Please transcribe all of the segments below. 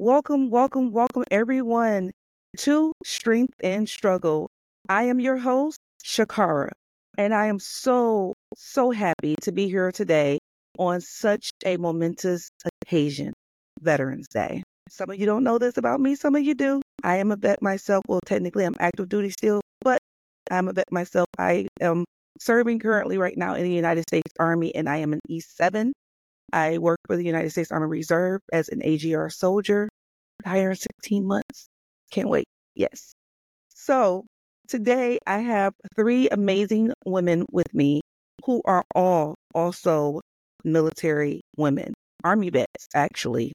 welcome everyone to Strength and Struggle. I am your host, Shakara, and I am so happy to be here today on such a momentous occasion, Veterans Day. Some of you don't know this about me, some of you do. I am a vet myself. Well, technically, I'm active duty still, but I'm a vet myself. I am serving currently right now in the United States Army, and I am an E7. I work for the United States Army Reserve as an AGR soldier. Hire in 16 months. Can't wait. Yes. So today I have three amazing women with me who are all also military women, Army vets, actually.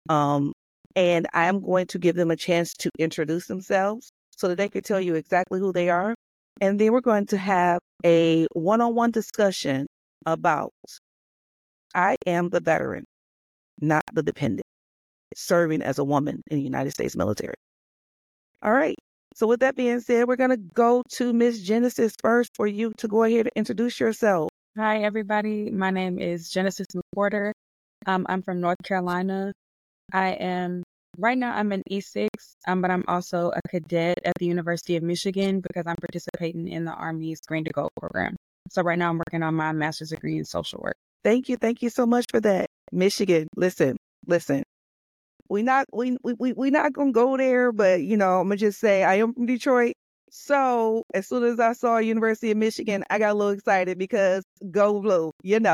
And I am going to give them a chance to introduce themselves so that they can tell you exactly who they are. And then we're going to have a one-on-one discussion about I am the veteran, not the dependent, serving as a woman in the United States military. All right. So with that being said, we're going to go to Miss Genesis first for you to go ahead and introduce yourself. Hi, everybody. My name is Genesis McWhorter. I'm from North Carolina. Right now I'm an E6, but I'm also a cadet at the University of Michigan because I'm participating in the Army's Green to Gold program. So right now I'm working on my master's degree in social work. Thank you. Thank you so much for that. Michigan, listen. We not gonna go there, but I'm gonna just say I am from Detroit. So as soon as I saw University of Michigan, I got a little excited because go blue.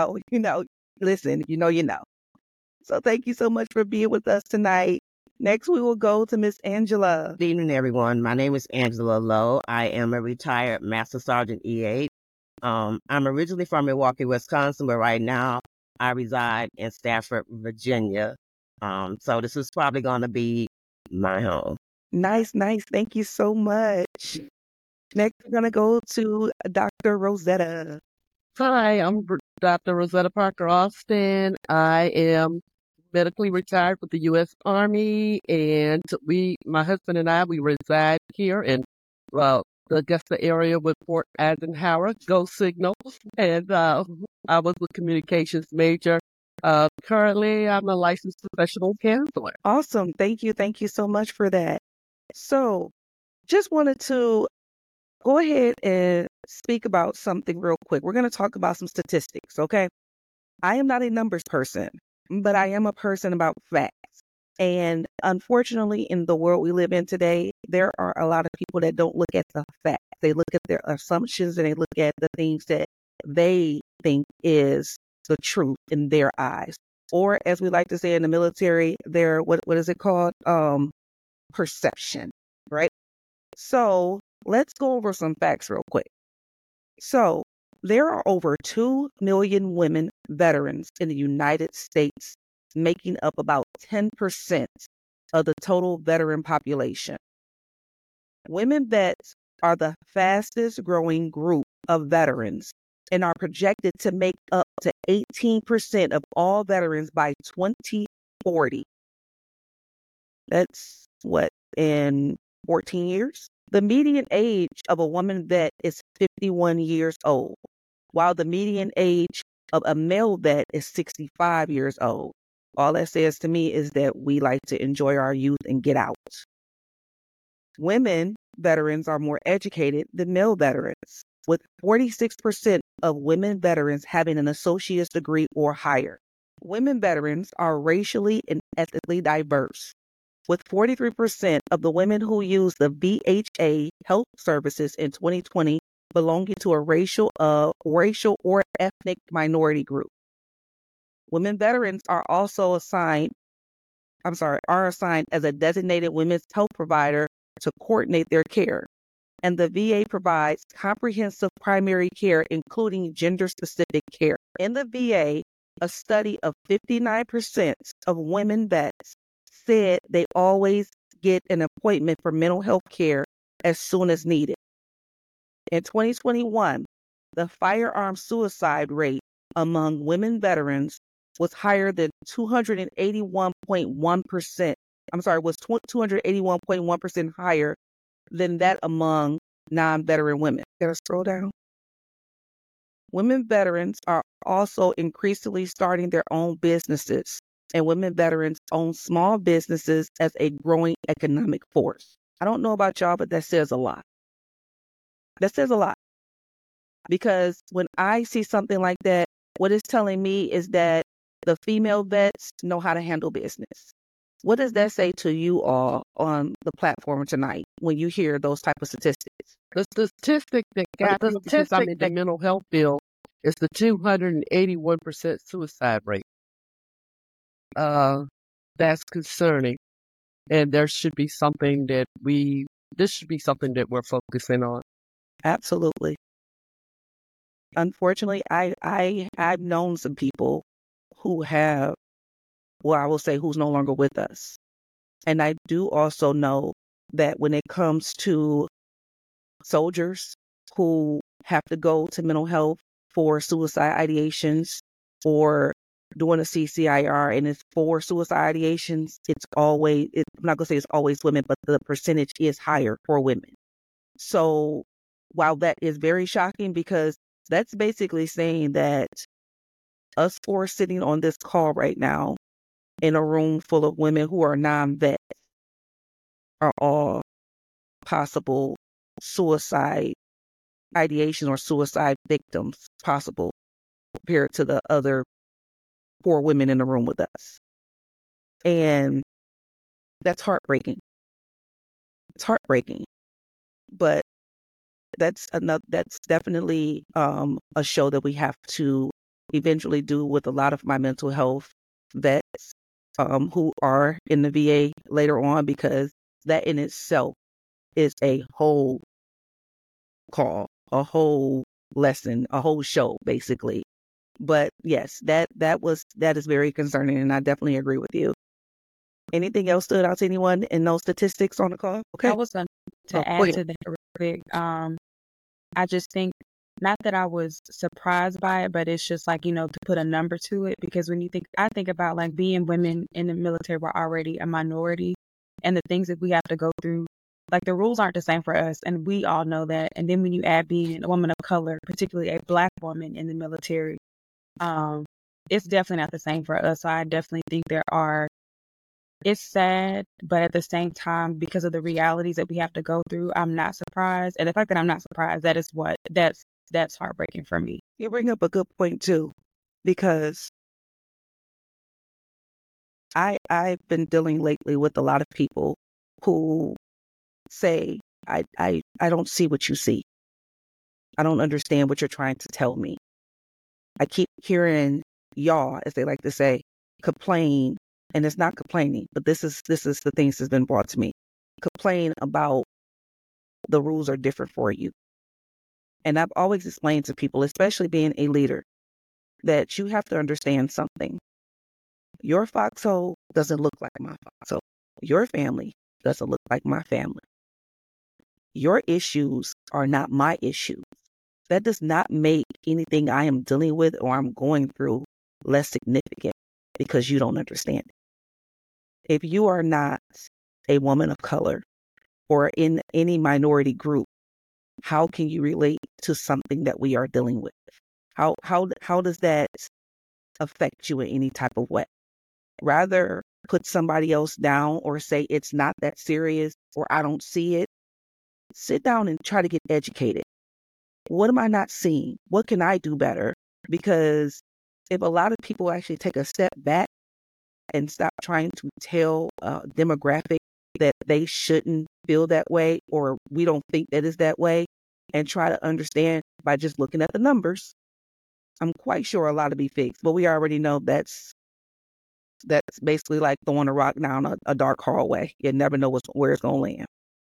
Listen, you know. So thank you so much for being with us tonight. Next, we will go to Miss Angela. Good evening, everyone. My name is Angela Lowe. I am a retired Master Sergeant E8. I'm originally from Milwaukee, Wisconsin, but right now I reside in Stafford, Virginia. So this is probably going to be my home. Nice. Thank you so much. Next, we're going to go to Dr. Rosetta. Hi, I'm Dr. Rosetta Parker Austin. I am medically retired with the U.S. Army, and my husband and I, we reside here in the Augusta area with Fort Eisenhower, Go Signal, and I was a communications major. Currently, I'm a licensed professional counselor. Awesome. Thank you so much for that. So, just wanted to go ahead and speak about something real quick. We're going to talk about some statistics, okay? I am not a numbers person, but I am a person about facts. And unfortunately, in the world we live in today, there are a lot of people that don't look at the facts. They look at their assumptions and they look at the things that they think is the truth in their eyes. Or as we like to say in the military, their, what is it called? Perception, right? So let's go over some facts real quick. So there are over 2 million women veterans in the United States, making up about 10% of the total veteran population. Women vets are the fastest growing group of veterans and are projected to make up to 18% of all veterans by 2040. That's what, in 14 years? The median age of a woman vet is 51 years old, while the median age of a male vet is 65 years old. All that says to me is that we like to enjoy our youth and get out. Women veterans are more educated than male veterans, with 46% of women veterans having an associate's degree or higher. Women veterans are racially and ethnically diverse, with 43% of the women who used the VHA health services in 2020 belonging to a racial or ethnic minority group. Women veterans are assigned as a designated women's health provider to coordinate their care. And the VA provides comprehensive primary care, including gender-specific care. In the VA, a study of 59% of women vets said they always get an appointment for mental health care as soon as needed. In 2021, the firearm suicide rate among women veterans was higher than 281.1%. Was 281.1% higher than that among non-veteran women. Can I scroll down? Women veterans are also increasingly starting their own businesses, and women veterans own small businesses as a growing economic force. I don't know about y'all, but that says a lot. That says a lot. Because when I see something like that, what it's telling me is that the female vets know how to handle business. What does that say to you all on the platform tonight when you hear those type of statistics? The statistic that got me, because I'm in the mental health field, is the 281% suicide rate. That's concerning. And this should be something that we're focusing on. Absolutely. Unfortunately, I've known some people who have, well, I will say who's no longer with us. And I do also know that when it comes to soldiers who have to go to mental health for suicide ideations or doing a CCIR and it's for suicide ideations, I'm not going to say it's always women, but the percentage is higher for women. So while that is very shocking, because that's basically saying that us four sitting on this call right now in a room full of women who are non-vets are all possible suicide ideation or suicide victims possible compared to the other 4 women in the room with us. And that's heartbreaking. It's heartbreaking. But that's definitely a show that we have to eventually do with a lot of my mental health vets who are in the VA later on, because that in itself is a whole call, a whole lesson, a whole show, basically. But yes, that is very concerning, and I definitely agree with you. Anything else stood out to anyone in those statistics on the call? Okay. I was going to add to that real quick. I just think, not that I was surprised by it, but it's just like, to put a number to it, because when I think about like being women in the military, we're already a minority, and the things that we have to go through, like the rules aren't the same for us, and we all know that. And then when you add being a woman of color, particularly a Black woman in the military, it's definitely not the same for us. So I definitely think it's sad, but at the same time, because of the realities that we have to go through, I'm not surprised. And the fact that I'm not surprised, that's heartbreaking for me. You bring up a good point too, because I've been dealing lately with a lot of people who say, I don't see what you see. I don't understand what you're trying to tell me. I keep hearing y'all, as they like to say, complain, and it's not complaining, but this is the things that's been brought to me. Complain about the rules are different for you. And I've always explained to people, especially being a leader, that you have to understand something. Your foxhole doesn't look like my foxhole. Your family doesn't look like my family. Your issues are not my issues. That does not make anything I am dealing with or I'm going through less significant because you don't understand it. If you are not a woman of color or in any minority group, how can you relate to something that we are dealing with? How does that affect you in any type of way? Rather put somebody else down or say it's not that serious or I don't see it. Sit down and try to get educated. What am I not seeing? What can I do better? Because if a lot of people actually take a step back and stop trying to tell a demographic that they shouldn't feel that way or we don't think that is that way, and try to understand by just looking at the numbers, I'm quite sure a lot will be fixed. But we already know that's basically like throwing a rock down a dark hallway. You never know where it's going to land.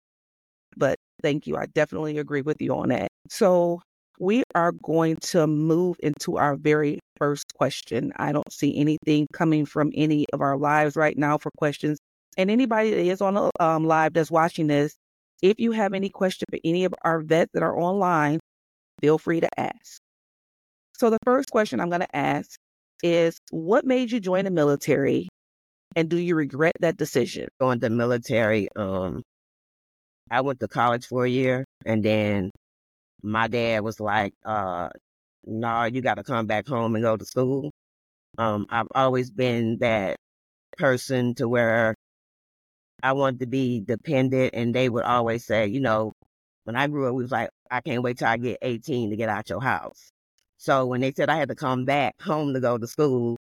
But thank you. I definitely agree with you on that. So we are going to move into our very first question. I don't see anything coming from any of our lives right now for questions. And anybody that is on the live that's watching this, if you have any question for any of our vets that are online, feel free to ask. So the first question I'm going to ask is, what made you join the military, and do you regret that decision? Going to the military, I went to college for a year, and then my dad was like, no, you got to come back home and go to school. I've always been that person to where I wanted to be dependent, and they would always say, when I grew up, we was like, I can't wait till I get 18 to get out your house. So when they said I had to come back home to go to school,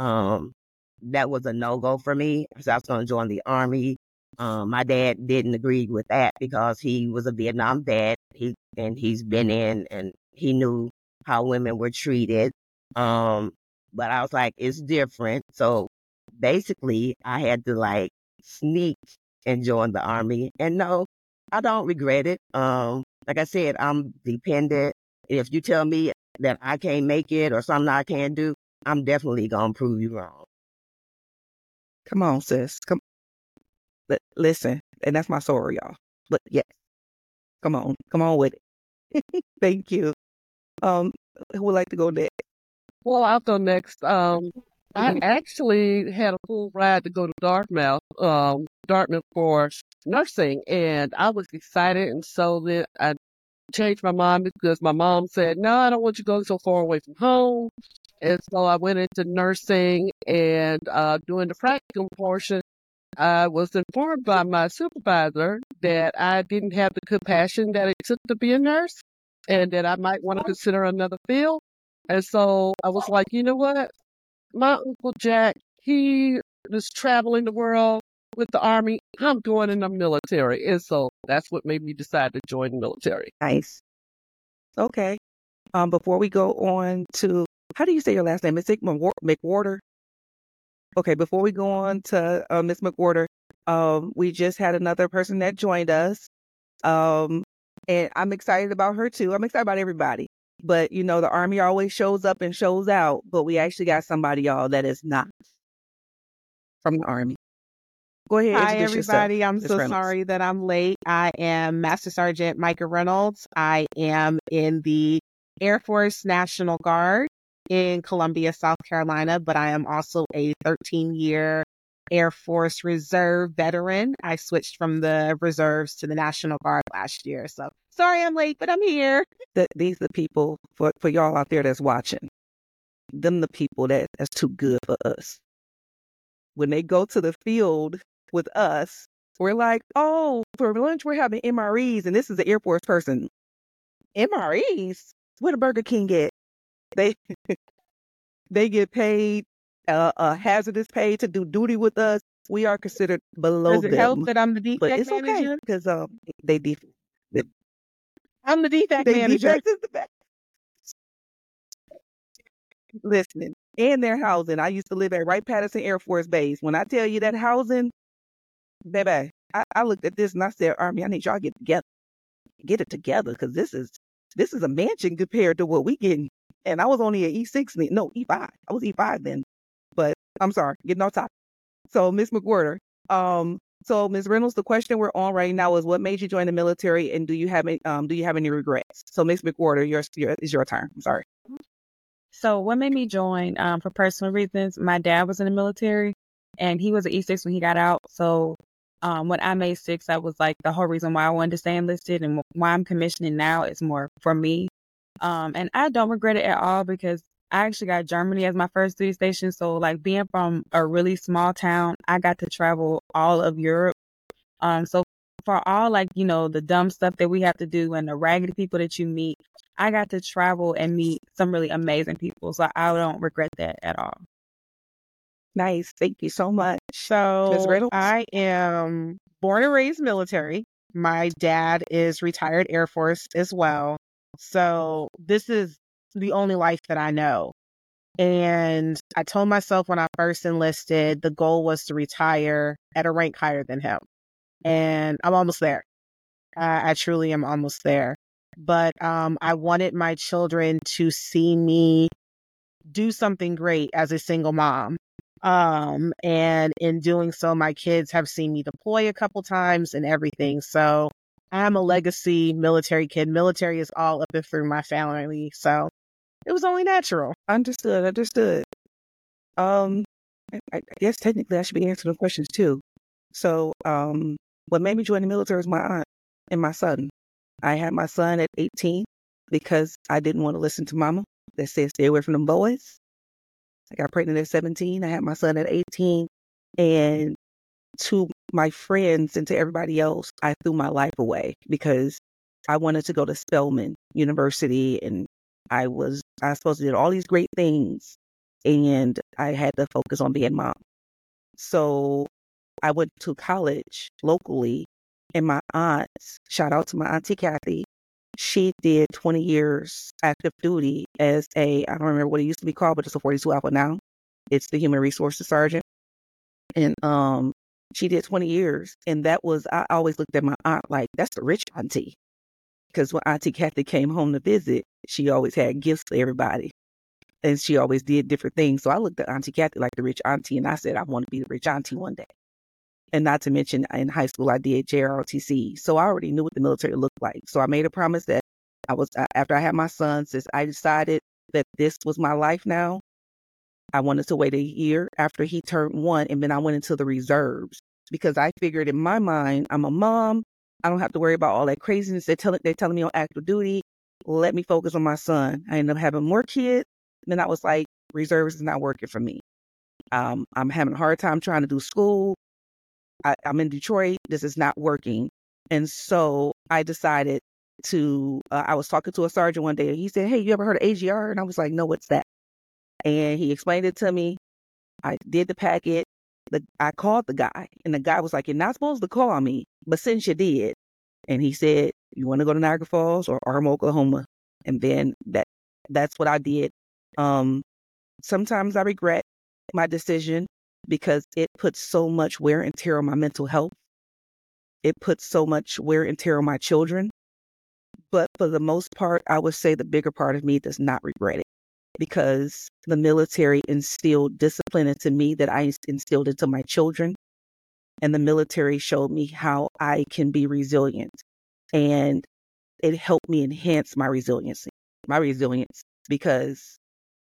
that was a no-go for me because I was going to join the Army. My dad didn't agree with that because he was a Vietnam vet. He's been in, and he knew how women were treated. But I was like, it's different. So basically, I had to sneak and join the Army. And no, I don't regret it. Like I said, I'm dependent. If you tell me that I can't make it or something I can't do, I'm definitely going to prove you wrong. Come on, sis. Listen, and that's my story, y'all. But yes, come on with it. Thank you. Who would like to go next? Well, I'll go next. I actually had a full ride to go to Dartmouth for nursing, and I was excited, and so then I changed my mind because my mom said, no, I don't want you to go so far away from home. And so I went into nursing, and during the practicum portion, I was informed by my supervisor that I didn't have the compassion that it took to be a nurse and that I might want to consider another field. And so I was like, you know what? My Uncle Jack, he was traveling the world with the Army. I'm going in the military. And so that's what made me decide to join the military. Nice. Okay. Before we go on to, how do you say your last name? Is it McWhorter? Okay, before we go on to Ms. McWhorter, we just had another person that joined us. And I'm excited about her too. I'm excited about everybody. But, the Army always shows up and shows out. But we actually got somebody, y'all, that is not from the Army. Go ahead. Hi, Introduce everybody. yourself, I'm Ms. so Reynolds. sorry that I'm late. I am Master Sergeant Micah Reynolds. I am in the Air Force National Guard in Columbia, South Carolina, but I am also a 13-year Air Force Reserve veteran. I switched from the reserves to the National Guard last year. So sorry I'm late, but I'm here. These are the people, for y'all out there that's watching, them the people that's too good for us. When they go to the field with us, we're like, oh, for lunch, we're having MREs, and this is an Air Force person. MREs? Where the Burger King at? They get paid a hazardous pay to do duty with us. We are considered below Does it help them. that I'm the But defect it's okay manager? because I'm the defect they manager. defect is the best. Listening. And their housing. I used to live at Wright-Patterson Air Force Base. When I tell you that housing, baby, I looked at this and I said, Army, I need y'all to get it together because this is a mansion compared to what we getting. And I was only an E6, no, E5. I was E5 then. But I'm sorry, getting off topic. So, Ms. McWhorter, so Ms. Reynolds, the question we're on right now is what made you join the military, and do you have any regrets? So, Ms. McWhorter, it's your turn. I'm sorry. So what made me join? For personal reasons, my dad was in the military and he was an E6 when he got out. So when I made 6, I was like, the whole reason why I wanted to stay enlisted and why I'm commissioning now is more for me. And I don't regret it at all because I actually got Germany as my first duty station. So like being from a really small town, I got to travel all of Europe. So for all the dumb stuff that we have to do and the raggedy people that you meet, I got to travel and meet some really amazing people. So I don't regret that at all. Nice. Thank you so much. Ms. So Reynolds? I am born and raised military. My dad is retired Air Force as well. So this is the only life that I know. And I told myself when I first enlisted, the goal was to retire at a rank higher than him. And I'm almost there. I truly am almost there. But I wanted my children to see me do something great as a single mom. And in doing so, my kids have seen me deploy a couple times and everything. So I'm a legacy military kid. Military is all up and through my family. So it was only natural. Understood. I guess technically I should be answering the questions too. So, what made me join the military was my aunt and my son. I had my son at 18 because I didn't want to listen to mama that said stay away from them boys. I got pregnant at 17. I had my son at 18. And to my friends and to everybody else, I threw my life away because I wanted to go to Spelman University, and I was supposed to do all these great things, and I had to focus on being mom. So I went to college locally, and my aunt, shout out to my auntie Kathy, she did 20 years active duty as I don't remember what it used to be called, but it's a 42 Alpha now. It's the human resources sergeant. And she did 20 years. And that was, I always looked at my aunt like, that's the rich auntie. Because when Auntie Kathy came home to visit, she always had gifts for everybody. And she always did different things. So I looked at Auntie Kathy like the rich auntie, and I said, I want to be the rich auntie one day. And not to mention, in high school, I did JROTC. So I already knew what the military looked like. So I made a promise that after I had my son, since I decided that this was my life now, I wanted to wait a year after he turned 1, and then I went into the reserves because I figured in my mind, I'm a mom. I don't have to worry about all that craziness. They're telling me on active duty. Let me focus on my son. I ended up having more kids. And then I was like, reserves is not working for me. I'm having a hard time trying to do school. I'm in Detroit. This is not working. And so I decided I was talking to a sergeant one day, and he said, hey, you ever heard of AGR? And I was like, no, what's that? And he explained it to me. I did the packet. I called the guy, and the guy was like, you're not supposed to call me, but since you did. And he said, you want to go to Niagara Falls or Arma, Oklahoma? And then that's what I did. Sometimes I regret my decision because it puts so much wear and tear on my mental health. It puts so much wear and tear on my children. But for the most part, I would say the bigger part of me does not regret it because the military instilled discipline into me that I instilled into my children. And the military showed me how I can be resilient. And it helped me enhance my resilience because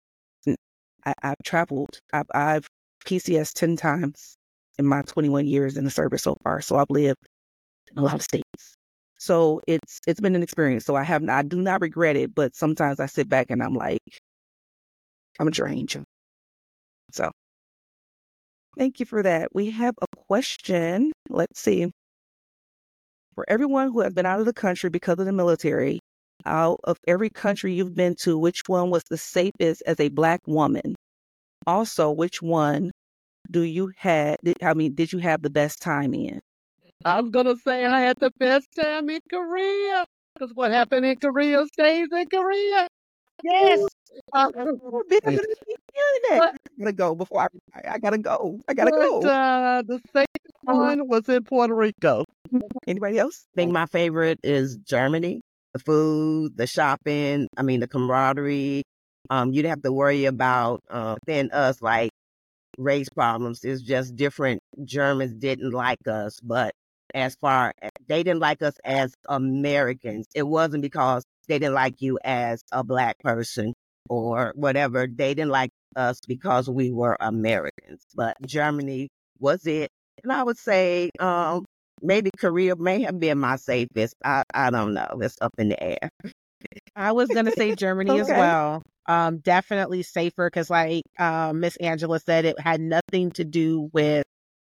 I've traveled. I've PCS 10 times in my 21 years in the service so far. So I've lived in a lot of states. So it's been an experience. So I do not regret it, but sometimes I sit back and I'm like, I'm drained. So thank you for that. We have a question. Let's see. For everyone who has been out of the country because of the military, out of every country you've been to, which one was the safest as a Black woman? Also, which one did you have the best time in? I'm going to say I had the best time in Korea because what happened in Korea stays in Korea. Yes. I'm gonna hearing that. But, I gotta go before I gotta go. the safest one was in Puerto Rico. Anybody else? I think my favorite is Germany. The food, the shopping, the camaraderie. You didn't have to worry about within us like race problems. It's just different. Germans didn't like us, but they didn't like us as Americans. It wasn't because they didn't like you as a Black person or whatever. They didn't like us because we were Americans. But Germany was it. And I would say maybe Korea may have been my safest. I don't know. It's up in the air. I was going to say Germany as Okay. well. Definitely safer because like Miss Angela said, it had nothing to do with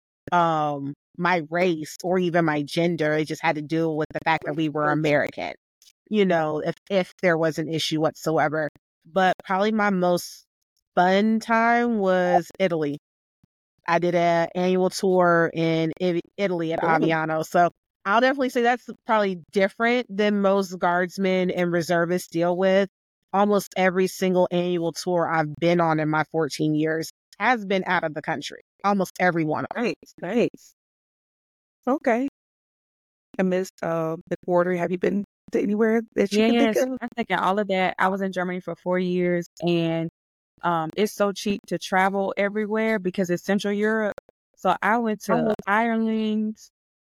my race or even my gender. It just had to do with the fact that we were American, if there was an issue whatsoever. But probably my most fun time was Italy. I did an annual tour in Italy at Aviano. So I'll definitely say that's probably different than most guardsmen and reservists deal with. Almost every single annual tour I've been on in my 14 years has been out of the country. Almost every one of them. Nice. Okay. And Miss McWhorter, have you been to anywhere that you can think Yes, of? I'm thinking all of that. I was in Germany for 4 years, and it's so cheap to travel everywhere because it's Central Europe. So I went to Ireland,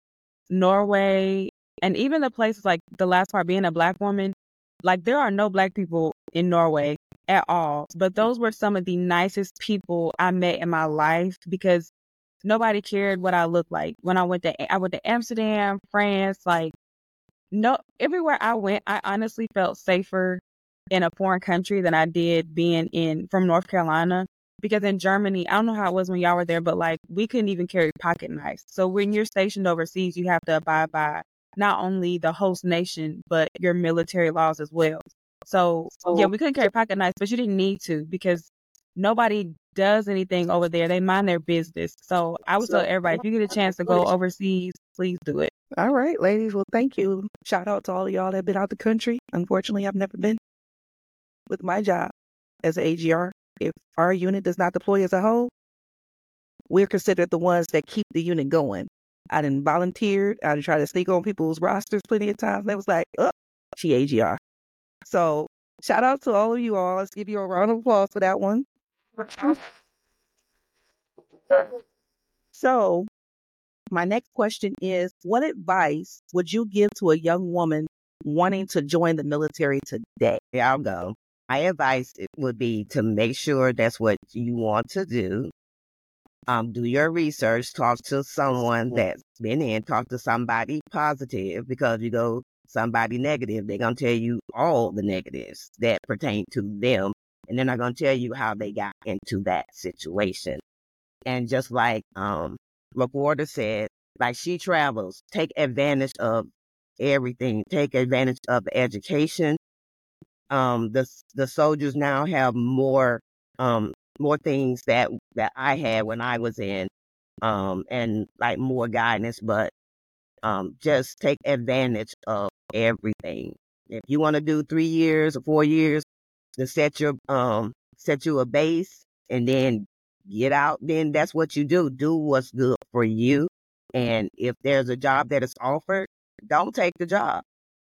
Norway, and even the places like the last part being a Black woman, like there are no Black people in Norway at all. But those were some of the nicest people I met in my life because nobody cared what I looked like. When I went to Amsterdam, France, like no, everywhere I went, I honestly felt safer in a foreign country than I did being from North Carolina. because in Germany, I don't know how it was when y'all were there, but like we couldn't even carry pocket knives. So when you're stationed overseas, you have to abide by not only the host nation, but your military laws as well. So yeah, we couldn't carry pocket knives, but you didn't need to because nobody does anything over there. They mind their business. So I would tell everybody, if you get a chance to go overseas, please do it. All right, ladies. Well, thank you. Shout out to all of y'all that have been out the country. Unfortunately, I've never been. With my job as an AGR, if our unit does not deploy as a whole, we're considered the ones that keep the unit going. I done volunteered. I done tried to sneak on people's rosters plenty of times. They was like, oh, she AGR. So shout out to all of you all. Let's give you a round of applause for that one. So my next question is, what advice would you give to a young woman wanting to join the military today? Yeah, I'll go. My advice would be to make sure that's what you want to do. Do your research, talk to someone that's been in, talk to somebody positive, because you go somebody negative, they're going to tell you all the negatives that pertain to them, and they're not going to tell you how they got into that situation. And just like McWhorter said, like she travels, take advantage of everything, take advantage of the education. The soldiers now have more things that I had when I was in, and like more guidance, but just take advantage of everything. If you want to do 3 years or 4 years to set you a base and then get out, then that's what you do. Do what's good for you. And if there's a job that is offered, don't take the job.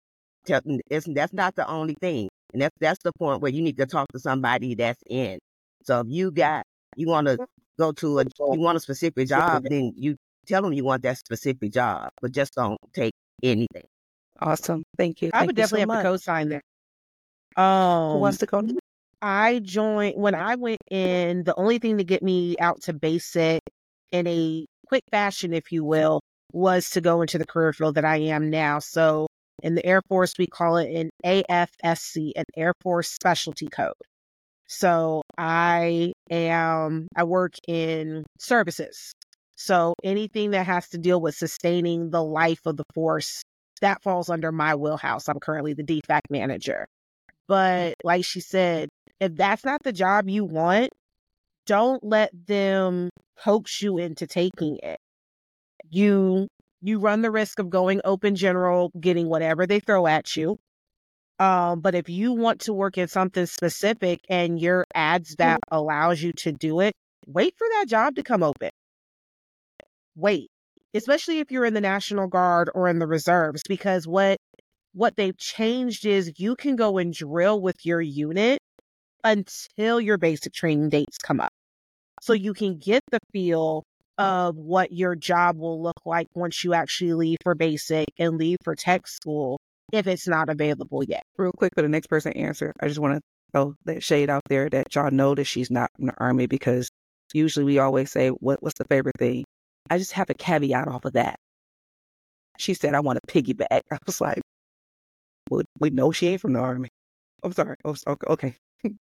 That's not the only thing. And that's the point where you need to talk to somebody that's in. So if you want to you want a specific job, then you tell them you want that specific job, but just don't take anything. Awesome. Thank you. I would definitely have to co-sign there. Who wants to go? I joined when I went in. The only thing to get me out to basic in a quick fashion, if you will, was to go into the career field that I am now. So in the Air Force, we call it an AFSC, an Air Force Specialty Code. So I work in services. So anything that has to deal with sustaining the life of the force, that falls under my wheelhouse. I'm currently the DFAC manager. But like she said, if that's not the job you want, don't let them coax you into taking it. You run the risk of going open general, getting whatever they throw at you. But if you want to work in something specific and your ads that allows you to do it, wait for that job to come open. Wait, especially if you're in the National Guard or in the reserves, because what they've changed is you can go and drill with your unit until your basic training dates come up. So you can get the feel of what your job will look like once you actually leave for basic and leave for tech school if it's not available yet. Real quick for the next person to answer, I just want to throw that shade out there that y'all know that she's not from the Army, because usually we always say, what's the favorite thing? I just have a caveat off of that. She said, I want to piggyback. I was like, well, we know she ain't from the Army. I'm sorry. Oh, okay.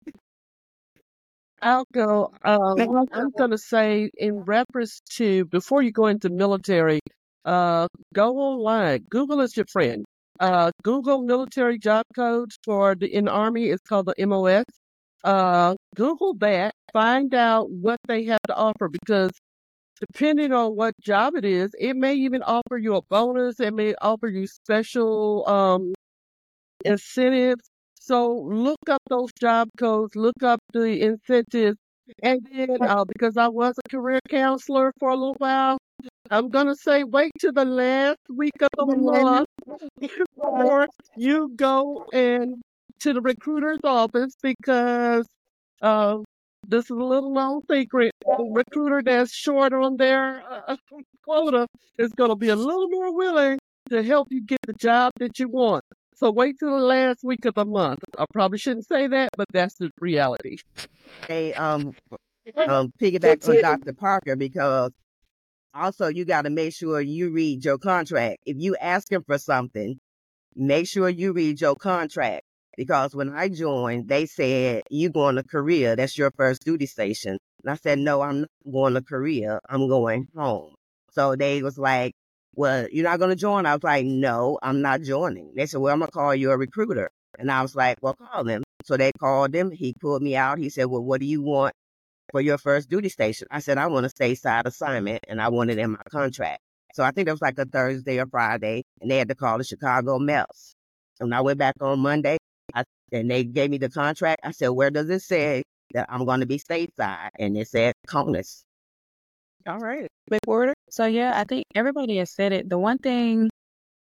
I'll go. I'm going to say, in reference to before you go into military, go online. Google is your friend. Google military job codes in the Army. It's called the MOS. Google that. Find out what they have to offer, because depending on what job it is, it may even offer you a bonus. It may offer you special incentives. So look up those job codes, look up the incentives. And then, because I was a career counselor for a little while, I'm going to say wait till the last week of the month before you go to the recruiter's office, because this is a little known secret. The recruiter that's short on their quota is going to be a little more willing to help you get the job that you want. So wait till the last week of the month. I probably shouldn't say that, but that's the reality. Hey, piggyback on Dr. Parker, because also you got to make sure you read your contract. If you asking for something, make sure you read your contract. because when I joined, they said, you going to Korea. That's your first duty station. And I said, no, I'm not going to Korea. I'm going home. So they was like, well, you're not going to join? I was like, no, I'm not joining. They said, well, I'm going to call you a recruiter. And I was like, well, call him. So they called him. He pulled me out. He said, well, what do you want for your first duty station? I said, I want a stateside assignment, and I want it in my contract. So I think it was like a Thursday or Friday, and they had to call the Chicago Mets. And I went back on Monday, and they gave me the contract. I said, where does it say that I'm going to be stateside? And it said CONUS. All right. McWhorter? So yeah, I think everybody has said it. The one thing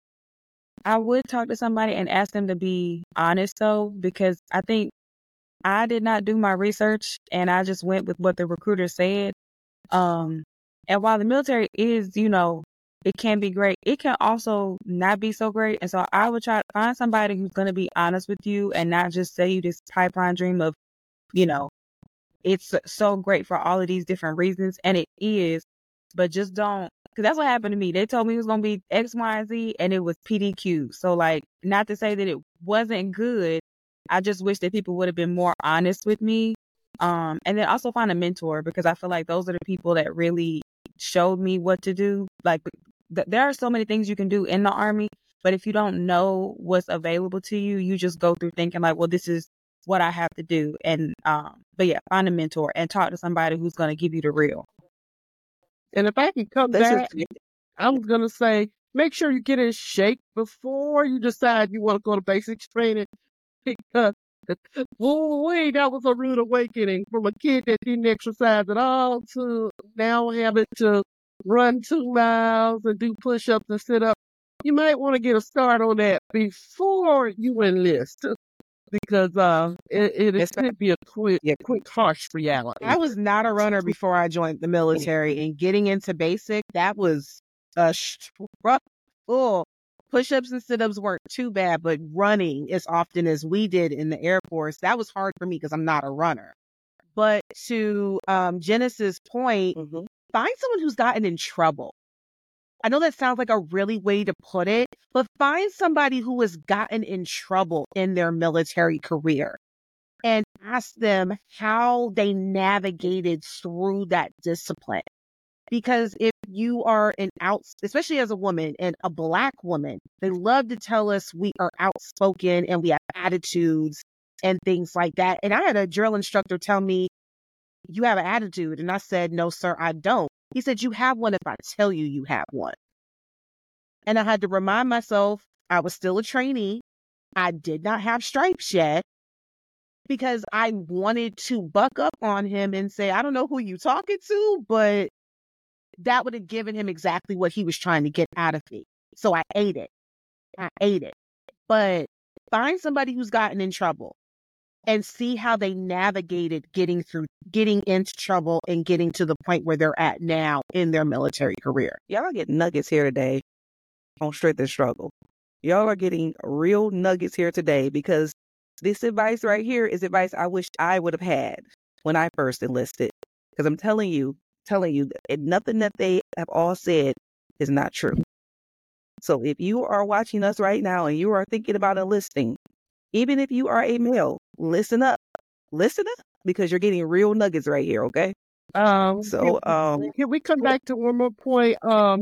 I would talk to somebody and ask them to be honest though, because I think I did not do my research and I just went with what the recruiter said. And while the military is, it can be great, it can also not be so great. And so I would try to find somebody who's going to be honest with you and not just say you this pipeline dream of, it's so great for all of these different reasons. And it is, but just don't, because that's what happened to me. They told me it was going to be X, Y, and Z, and it was PDQ. So like, not to say that it wasn't good. I just wish that people would have been more honest with me. And then also find a mentor, because I feel like those are the people that really showed me what to do. Like there are so many things you can do in the Army, but if you don't know what's available to you, you just go through thinking like, well, this is what I have to do. And, but yeah, find a mentor and talk to somebody who's going to give you the real. And if I can come back, I was going to say, make sure you get in shape before you decide you want to go to basics training. Because, boy, that was a rude awakening from a kid that didn't exercise at all to now having to run 2 miles and do push-ups and sit-ups. You might want to get a start on that before you enlist, because it could be a quick, harsh reality. I was not a runner before I joined the military, and getting into basic, that was a struggle. Push-ups and sit-ups weren't too bad, but running as often as we did in the Air Force, that was hard for me because I'm not a runner. But to Genesis' point, find someone who's gotten in trouble. I know that sounds like a really way to put it, but find somebody who has gotten in trouble in their military career and ask them how they navigated through that discipline. Because if you are especially as a woman and a Black woman, they love to tell us we are outspoken and we have attitudes and things like that. And I had a drill instructor tell me, you have an attitude. And I said, no, sir, I don't. He said, you have one if I tell you you have one. And I had to remind myself I was still a trainee. I did not have stripes yet, because I wanted to buck up on him and say, I don't know who you talking to, but that would have given him exactly what he was trying to get out of me. So I ate it. But find somebody who's gotten in trouble and see how they navigated getting into trouble and getting to the point where they're at now in their military career. Y'all get nuggets here today on Strength and Struggle. Y'all are getting real nuggets here today, because this advice right here is advice I wish I would have had when I first enlisted. Because I'm telling you, nothing that they have all said is not true. So if you are watching us right now and you are thinking about enlisting, even if you are a male, listen up, because you're getting real nuggets right here. Okay. Can we come back to one more point?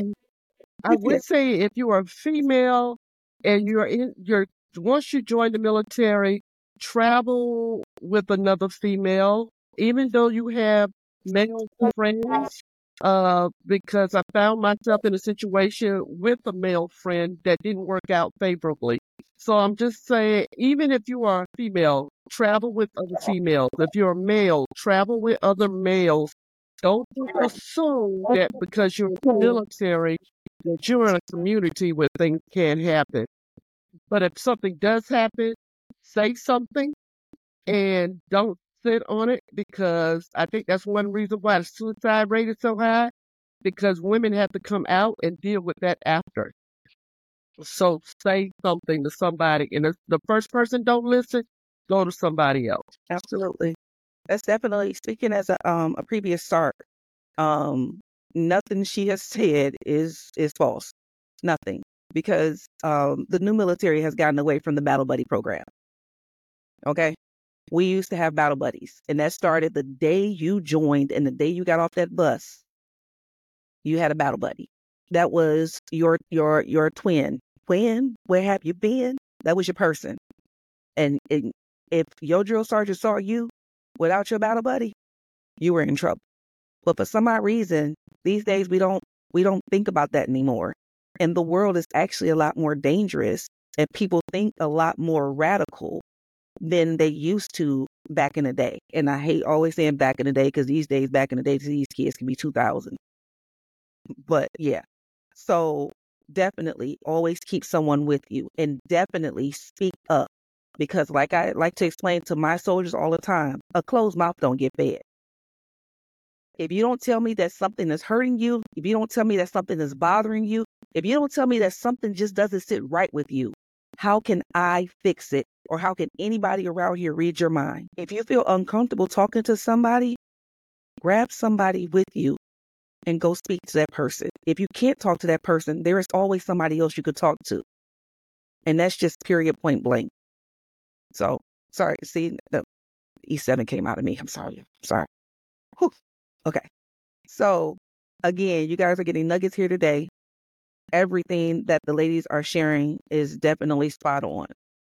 I would say if you are a female and once you join the military, travel with another female, even though you have male friends, because I found myself in a situation with a male friend that didn't work out favorably. So I'm just saying, even if you are a female, travel with other females. If you're a male, travel with other males. Don't assume that because you're in the military that you're in a community where things can't happen. But if something does happen, say something and don't sit on it, because I think that's one reason why the suicide rate is so high, because women have to come out and deal with that after. So say something to somebody, and if the first person don't listen, go to somebody else. Absolutely. That's definitely, speaking as a previous SARC, nothing she has said is false. Nothing. Because the new military has gotten away from the Battle Buddy program. Okay. We used to have battle buddies, and that started the day you joined and the day you got off that bus. You had a battle buddy. That was your twin. Twin, where have you been? That was your person. And if your drill sergeant saw you without your battle buddy, you were in trouble. But for some odd reason, these days we don't think about that anymore. And the world is actually a lot more dangerous, and people think a lot more radical than they used to back in the day. And I hate always saying back in the day, because these days, back in the day, these kids can be 2000. But yeah, so definitely always keep someone with you, and definitely speak up, because like I like to explain to my soldiers all the time, a closed mouth don't get fed. If you don't tell me that something is hurting you, if you don't tell me that something is bothering you, if you don't tell me that something just doesn't sit right with you, how can I fix it? Or how can anybody around here read your mind? If you feel uncomfortable talking to somebody, grab somebody with you and go speak to that person. If you can't talk to that person, there is always somebody else you could talk to. And that's just period, point blank. So, sorry, see, the E7 came out of me. I'm sorry. Whew. Okay. So, again, you guys are getting nuggets here today. Everything that the ladies are sharing is definitely spot on.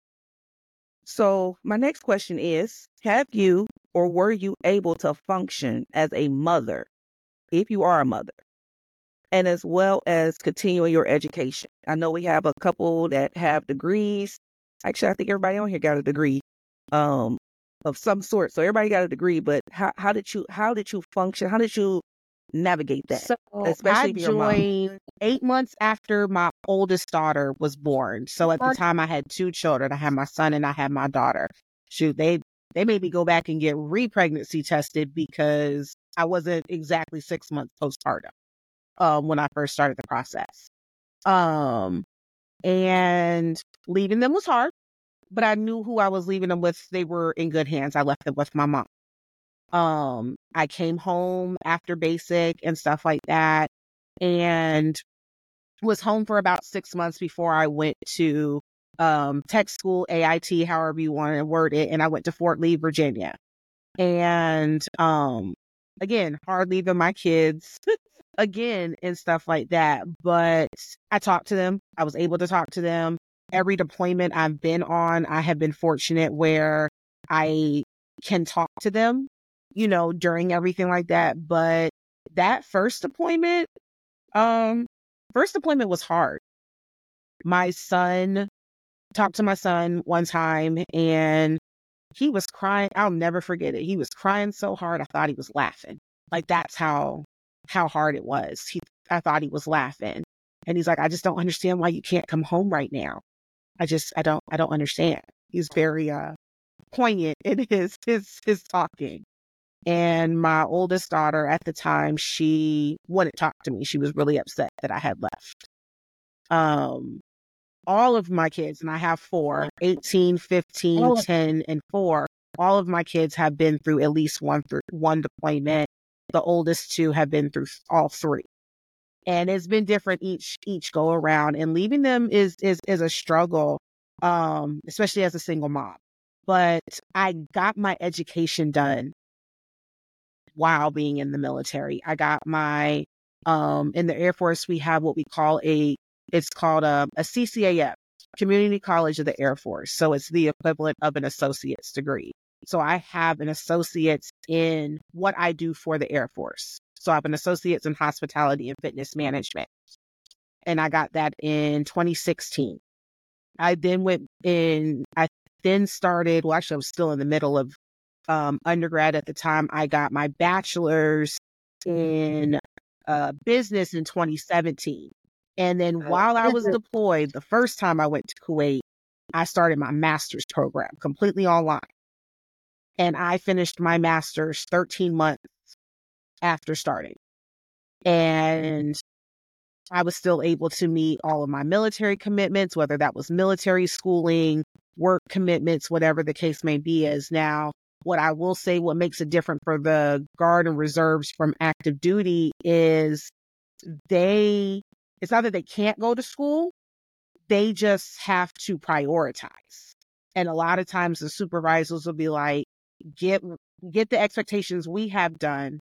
So, my next question is, have you or were you able to function as a mother, if you are a mother, and as well as continuing your education? I know we have a couple that have degrees. Actually, I think everybody on here got a degree of some sort. So everybody got a degree, but how did you function? How did you navigate that? So Especially I if you're a mom. joined 8 months after my oldest daughter was born. So at the time I had 2 children. I had my son and I had my daughter. Shoot, they made me go back and get re-pregnancy tested because I wasn't exactly 6 months postpartum when I first started the process. And leaving them was hard, but I knew who I was leaving them with. They were in good hands. I left them with my mom. I came home after basic and stuff like that, and was home for about 6 months before I went to tech school, AIT, however you want to word it, and I went to Fort Lee, Virginia. And again, hard leaving my kids again and stuff like that. But I talked to them. I was able to talk to them. Every deployment I've been on, I have been fortunate where I can talk to them, during everything like that. But that first deployment was hard. Talked to my son one time, and he was crying. I'll never forget it. He was crying so hard I thought he was laughing. Like, that's how hard it was. I thought he was laughing. And he's like, I just don't understand why you can't come home right now. I don't understand. He's very poignant in his talking. And my oldest daughter at the time, she wouldn't talk to me. She was really upset that I had left. All of my kids, and I have 4, 18, 15, 10, and 4. All of my kids have been through at least one deployment. The oldest 2 have been through all 3. And it's been different each go around. And leaving them is a struggle, especially as a single mom. But I got my education done while being in the military. I got my in the Air Force, we have what we call it's called a CCAF, Community College of the Air Force. So it's the equivalent of an associate's degree. So I have an associate's in what I do for the Air Force. So I have an associate's in hospitality and fitness management. And I got that in 2016. I then started, well, actually I was still in the middle of undergrad at the time. I got my bachelor's in business in 2017. And then while I was deployed, the first time I went to Kuwait, I started my master's program completely online. And I finished my master's 13 months after starting. And I was still able to meet all of my military commitments, whether that was military schooling, work commitments, whatever the case may be. As now, what I will say, what makes it different for the Guard and Reserves from active duty is it's not that they can't go to school, they just have to prioritize. And a lot of times the supervisors will be like, get the expectations we have done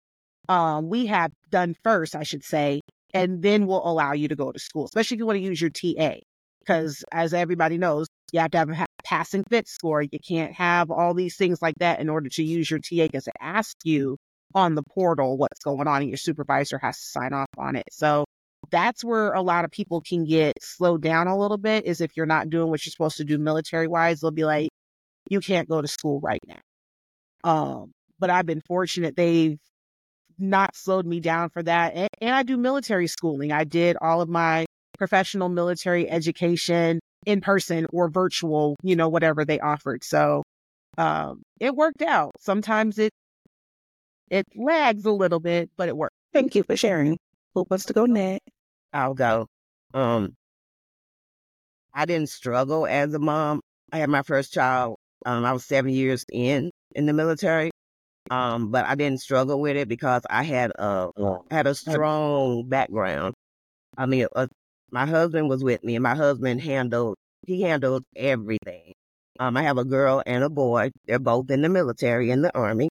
first, I should say, and then we'll allow you to go to school, especially if you want to use your TA. Because as everybody knows, you have to have a passing fit score. You can't have all these things like that in order to use your TA, because it asks you on the portal what's going on and your supervisor has to sign off on it. So that's where a lot of people can get slowed down a little bit, is if you're not doing what you're supposed to do military wise, they'll be like, you can't go to school right now. But I've been fortunate. They've not slowed me down for that. And I do military schooling. I did all of my professional military education in person or virtual, whatever they offered. So it worked out. Sometimes it lags a little bit, but it worked. Thank you for sharing. Who wants to go next? I'll go. I didn't struggle as a mom. I had my first child. I was 7 years in the military. But I didn't struggle with it because I had a strong background. I mean, my husband was with me, and my husband handled everything. I have a girl and a boy. They're both in the military, in the Army.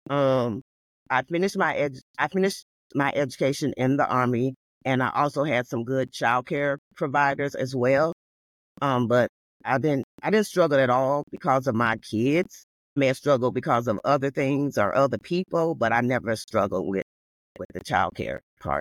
I finished my education in the Army, and I also had some good childcare providers as well. But I didn't struggle at all because of my kids. I may have struggled because of other things or other people, but I never struggled with the childcare part.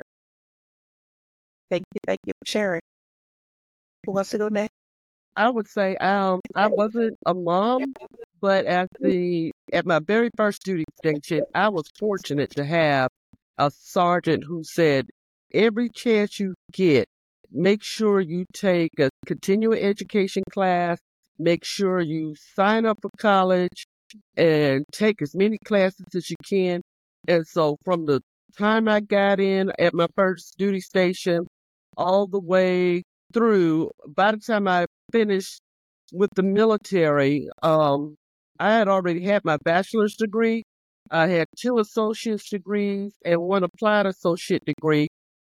Thank you for sharing. Who wants to go next? I would say I wasn't a mom, but at my very first duty station, I was fortunate to have a sergeant who said, every chance you get, make sure you take a continuing education class, make sure you sign up for college, and take as many classes as you can. And so from the time I got in at my first duty station all the way through, by the time I finished with the military, I had already had my bachelor's degree. I had 2 associate's degrees and 1 applied associate degree.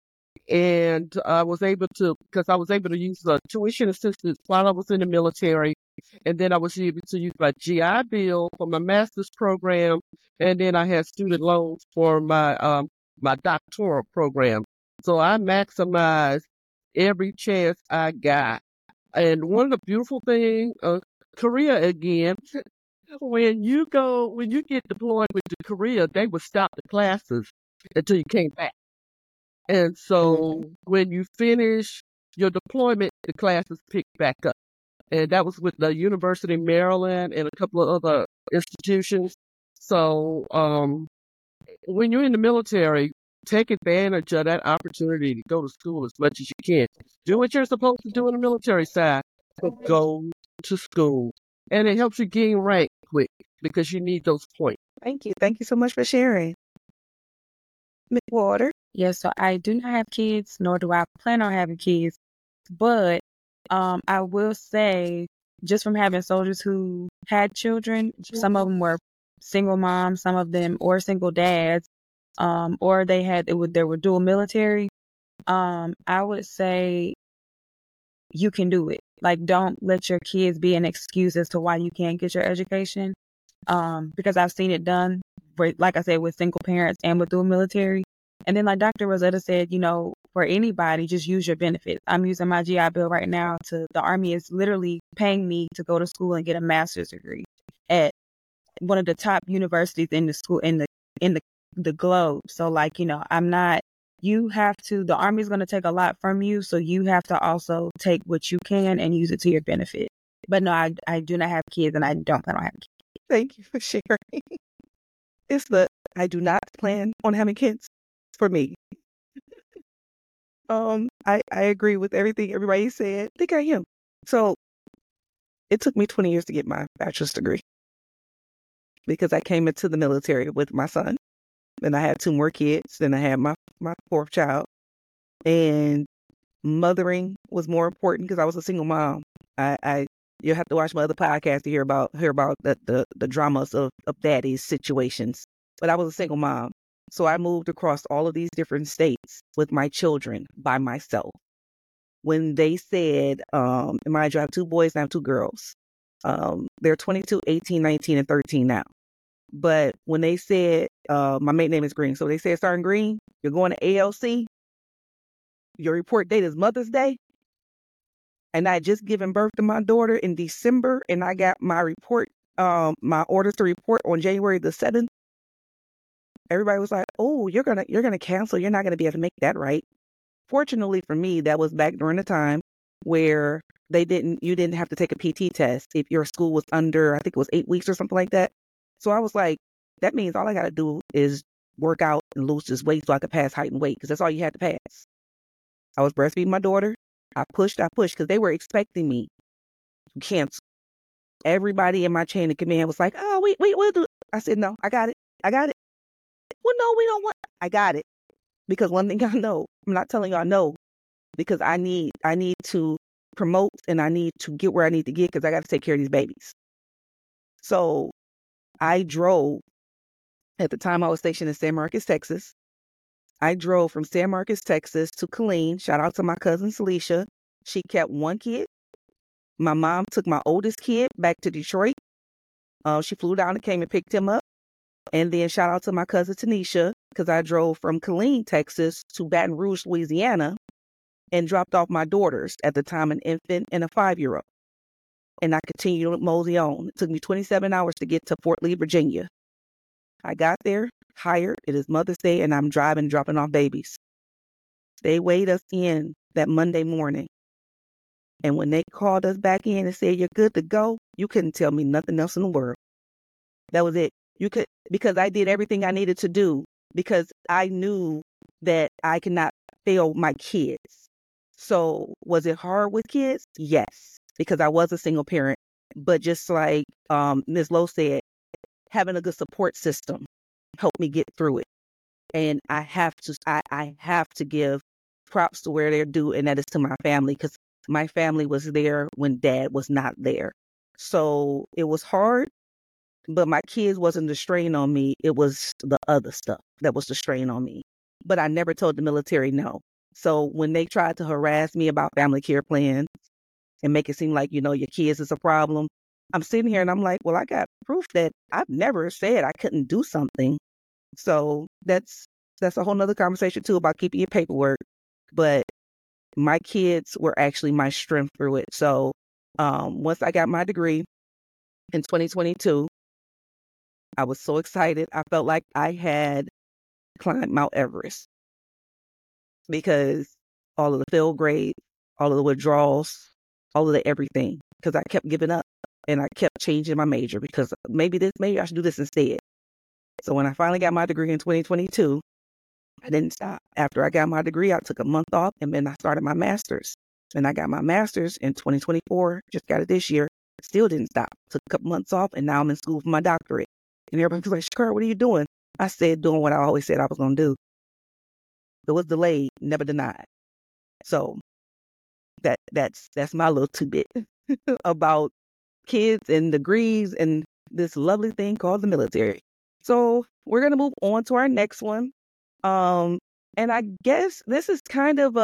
And I was able to use tuition assistance while I was in the military. And then I was able to use my GI Bill for my master's program. And then I had student loans for my my doctoral program. So I maximized every chance I got. And one of the beautiful things, Korea again, when you get deployed with the Korea, they would stop the classes until you came back. And so when you finish your deployment, the classes pick back up. And that was with the University of Maryland and a couple of other institutions. So when you're in the military, take advantage of that opportunity to go to school as much as you can. Do what you're supposed to do in the military side, but go to school. And it helps you gain rank quick because you need those points. Thank you. Thank you so much for sharing. Ms. Water. Yes, so I do not have kids, nor do I plan on having kids. But I will say, just from having soldiers who had children, some of them were single moms, some of them or single dads, or they were dual military. I would say you can do it. Like, don't let your kids be an excuse as to why you can't get your education. Because I've seen it done, like I said, with single parents and with dual military. And then like Dr. Rosetta said, for anybody, just use your benefits. I'm using my GI Bill right now the Army is literally paying me to go to school and get a master's degree at one of the top universities in the school, in the globe. So like, the Army's going to take a lot from you. So you have to also take what you can and use it to your benefit. But no, I do not have kids, and I don't plan on having kids. Thank you for sharing. I do not plan on having kids for me. I agree with everything everybody said. I think I am. So it took me 20 years to get my bachelor's degree because I came into the military with my son. Then I had 2 more kids. Then I had my 4th child. And mothering was more important because I was a single mom. You'll have to watch my other podcast to hear about the dramas of daddy's situations. But I was a single mom. So I moved across all of these different states with my children by myself. When they said, mind you, I have 2 boys and I have 2 girls. They're 22, 18, 19, and 13 now. But when they said, my maiden name is Green, so they said, Sergeant Green, you're going to ALC. Your report date is Mother's Day. And I had just given birth to my daughter in December, and I got my report, my orders to report on January the 7th. Everybody was like, "Oh, you're gonna cancel. You're not gonna be able to make that right." Fortunately for me, that was back during the time where you didn't have to take a PT test if your school was under, I think it was 8 weeks or something like that. So I was like, that means all I got to do is work out and lose this weight so I could pass height and weight, because that's all you had to pass. I was breastfeeding my daughter. I pushed because they were expecting me to cancel. Everybody in my chain of command was like, "Oh, we'll do it." I said, "No, I got it. I got it." "Well, no, we don't want." I got it. Because one thing I know, I'm not telling y'all no, because I need to promote and I need to get where I need to get, because I got to take care of these babies. So I drove. At the time I was stationed in San Marcos, Texas. I drove from San Marcos, Texas to Killeen. Shout out to my cousin Celicia. She kept one kid. My mom took my oldest kid back to Detroit. She flew down and came and picked him up. And then shout out to my cousin Tanisha, because I drove from Killeen, Texas to Baton Rouge, Louisiana, and dropped off my daughters, at the time an infant and a 5-year-old. And I continued to mosey on. It took me 27 hours to get to Fort Lee, Virginia. I got there, hired. It is Mother's Day, and I'm driving, dropping off babies. They weighed us in that Monday morning. And when they called us back in and said, "You're good to go," you couldn't tell me nothing else in the world. That was it. Because I did everything I needed to do, because I knew that I could not fail my kids. So was it hard with kids? Yes, because I was a single parent. But just like Ms. Lowe said, having a good support system helped me get through it. And I have to give props to where they're due, and that is to my family, because my family was there when Dad was not there. So it was hard, but my kids wasn't the strain on me. It was the other stuff that was the strain on me. But I never told the military no. So when they tried to harass me about family care plans and make it seem like, your kids is a problem, I'm sitting here and I'm like, well, I got proof that I've never said I couldn't do something. So that's a whole nother conversation too, about keeping your paperwork. But my kids were actually my strength through it. So once I got my degree in 2022, I was so excited. I felt like I had climbed Mount Everest, because all of the failed grades, all of the withdrawals, all of the everything, because I kept giving up and I kept changing my major, because maybe I should do this instead. So when I finally got my degree in 2022, I didn't stop. After I got my degree, I took a month off, and then I started my master's. And I got my master's in 2024, just got it this year. Still didn't stop. Took a couple months off, and now I'm in school for my doctorate. And everybody was like, "Shakara, what are you doing?" I said, doing what I always said I was going to do. It was delayed, never denied. So that's my little tidbit about kids and degrees and this lovely thing called the military. So we're going to move on to our next one. And I guess this is kind of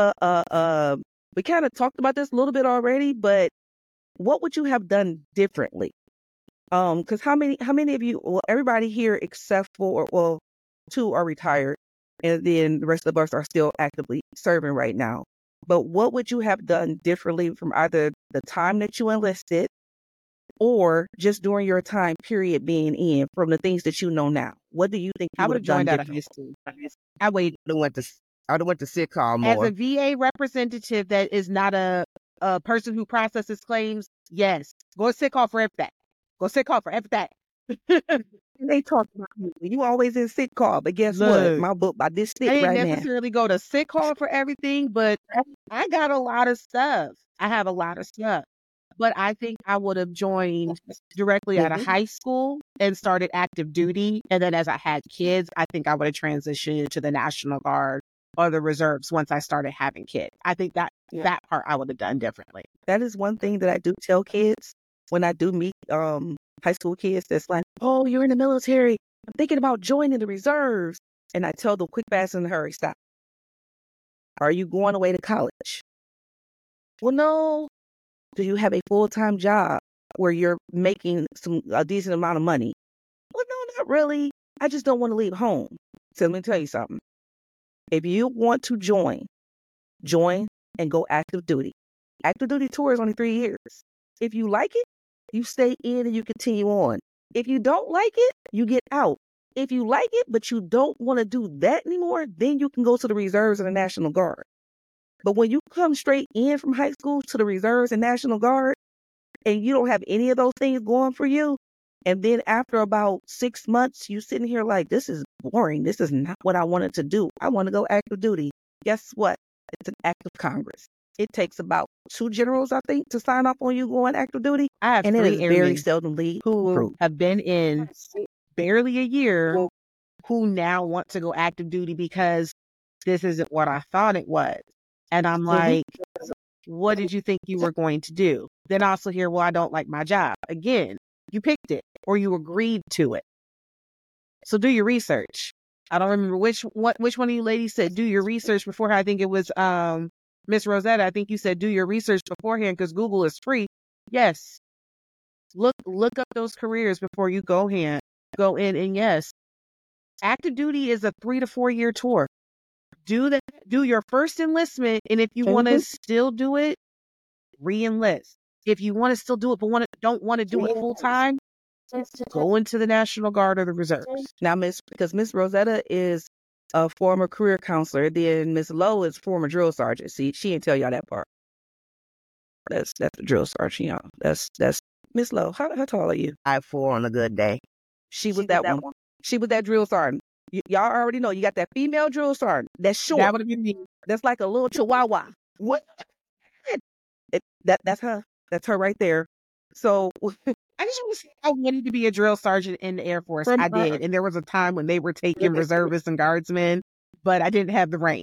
we kind of talked about this a little bit already, but what would you have done differently? Because how many of you, well, everybody here except for, well, 2 are retired, and then the rest of us are still actively serving right now. But what would you have done differently from either the time that you enlisted or just during your time period being in, from the things that you know now? What do you think you I would would have have joined done out of high differently? school. I waited. I would have went to sick call more. As a VA representative that is not a person who processes claims, yes, go sick call for everything. Go sick call for everything. They talk about you always in sick call, but guess what? Look, My book by this I thick didn't right now. necessarily go to sick call for everything, but I got a lot of stuff. I have a lot of stuff. But I think I would have joined directly out of high school and started active duty. And then as I had kids, I think I would have transitioned to the National Guard or the reserves once I started having kids. I think that part I would have done differently. That is one thing that I do tell kids when I do meet high school kids that's like, "Oh, you're in the military. I'm thinking about joining the reserves." And I tell them, quick, fast, and in a hurry, stop. Are you going away to college? Well, no. Do you have a full-time job? where you're making a decent amount of money. Well, no, not really. I just don't want to leave home. So let me tell you something. If you want to join and go active duty. Active duty tour is only 3 years. If you like it, you stay in and you continue on. If you don't like it, you get out. If you like it, but you don't want to do that anymore, then you can go to the reserves and the National Guard. But when you come straight in from high school to the reserves and National Guard, and you don't have any of those things going for you, and then after about 6 months, you sitting here like, this is boring. This is not what I wanted to do. I want to go active duty. Guess what? It's an act of Congress. It takes about 2 generals, I think, to sign off on you going active duty. I have And it 3 is very airmen seldomly who approved. have been in barely a year who now want to go active duty because this isn't what I thought it was. And I'm like, what did you think you were going to do? Then I also hear, well, I don't like my job. Again, you picked it or you agreed to it. So do your research. I don't remember which one of you ladies said do your research before. I think it was Miss Rosetta. I think you said do your research beforehand because Google is free. Yes. Look up those careers before you go in. And yes, active duty is a 3 to 4 year tour. Do your first enlistment, and if you want to still do it, re-enlist. If you want to still do it but don't want to do it full time, go into the National Guard or the reserves. Now, because Miss Rosetta is a former career counselor, then Miss Lowe is former drill sergeant. See, she didn't tell y'all that part. That's the drill sergeant, y'all. That's Miss Lowe. How tall are you? 5'4" on a good day. She was that one. She was that drill sergeant. Y'all already know you got that female drill sergeant. That's short. That would have been me. That's like a little chihuahua. What? That's her. That's her right there. So I wanted to be a drill sergeant in the Air Force. I did. And there was a time when they were taking reservists and guardsmen, but I didn't have the rank.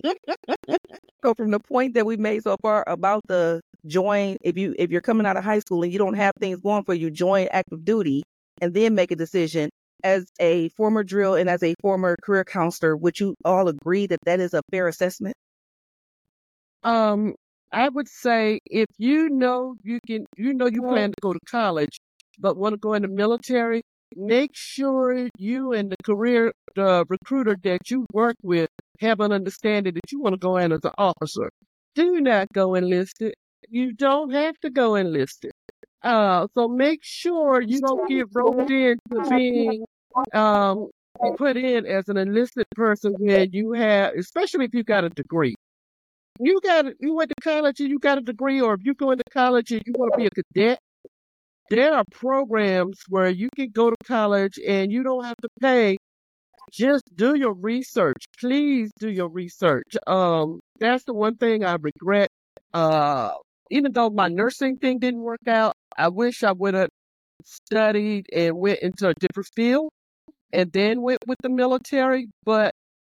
So from the point that we made so far about the join, if you're coming out of high school and you don't have things going for you, join active duty and then make a decision. As a former drill and as a former career counselor, would you all agree that that is a fair assessment? I would say if you plan to go to college, but want to go in the military, make sure you and the career recruiter that you work with have an understanding that you want to go in as an officer. Do not go enlisted. You don't have to go enlisted. So make sure you don't get roped into being put in as an enlisted person when you have, especially if you got a degree. You went to college and you got a degree, or if you go into college and you want to be a cadet, there are programs where you can go to college and you don't have to pay. Just do your research. Please do your research. That's the one thing I regret. Even though my nursing thing didn't work out, I wish I would have studied and went into a different field and then went with the military. But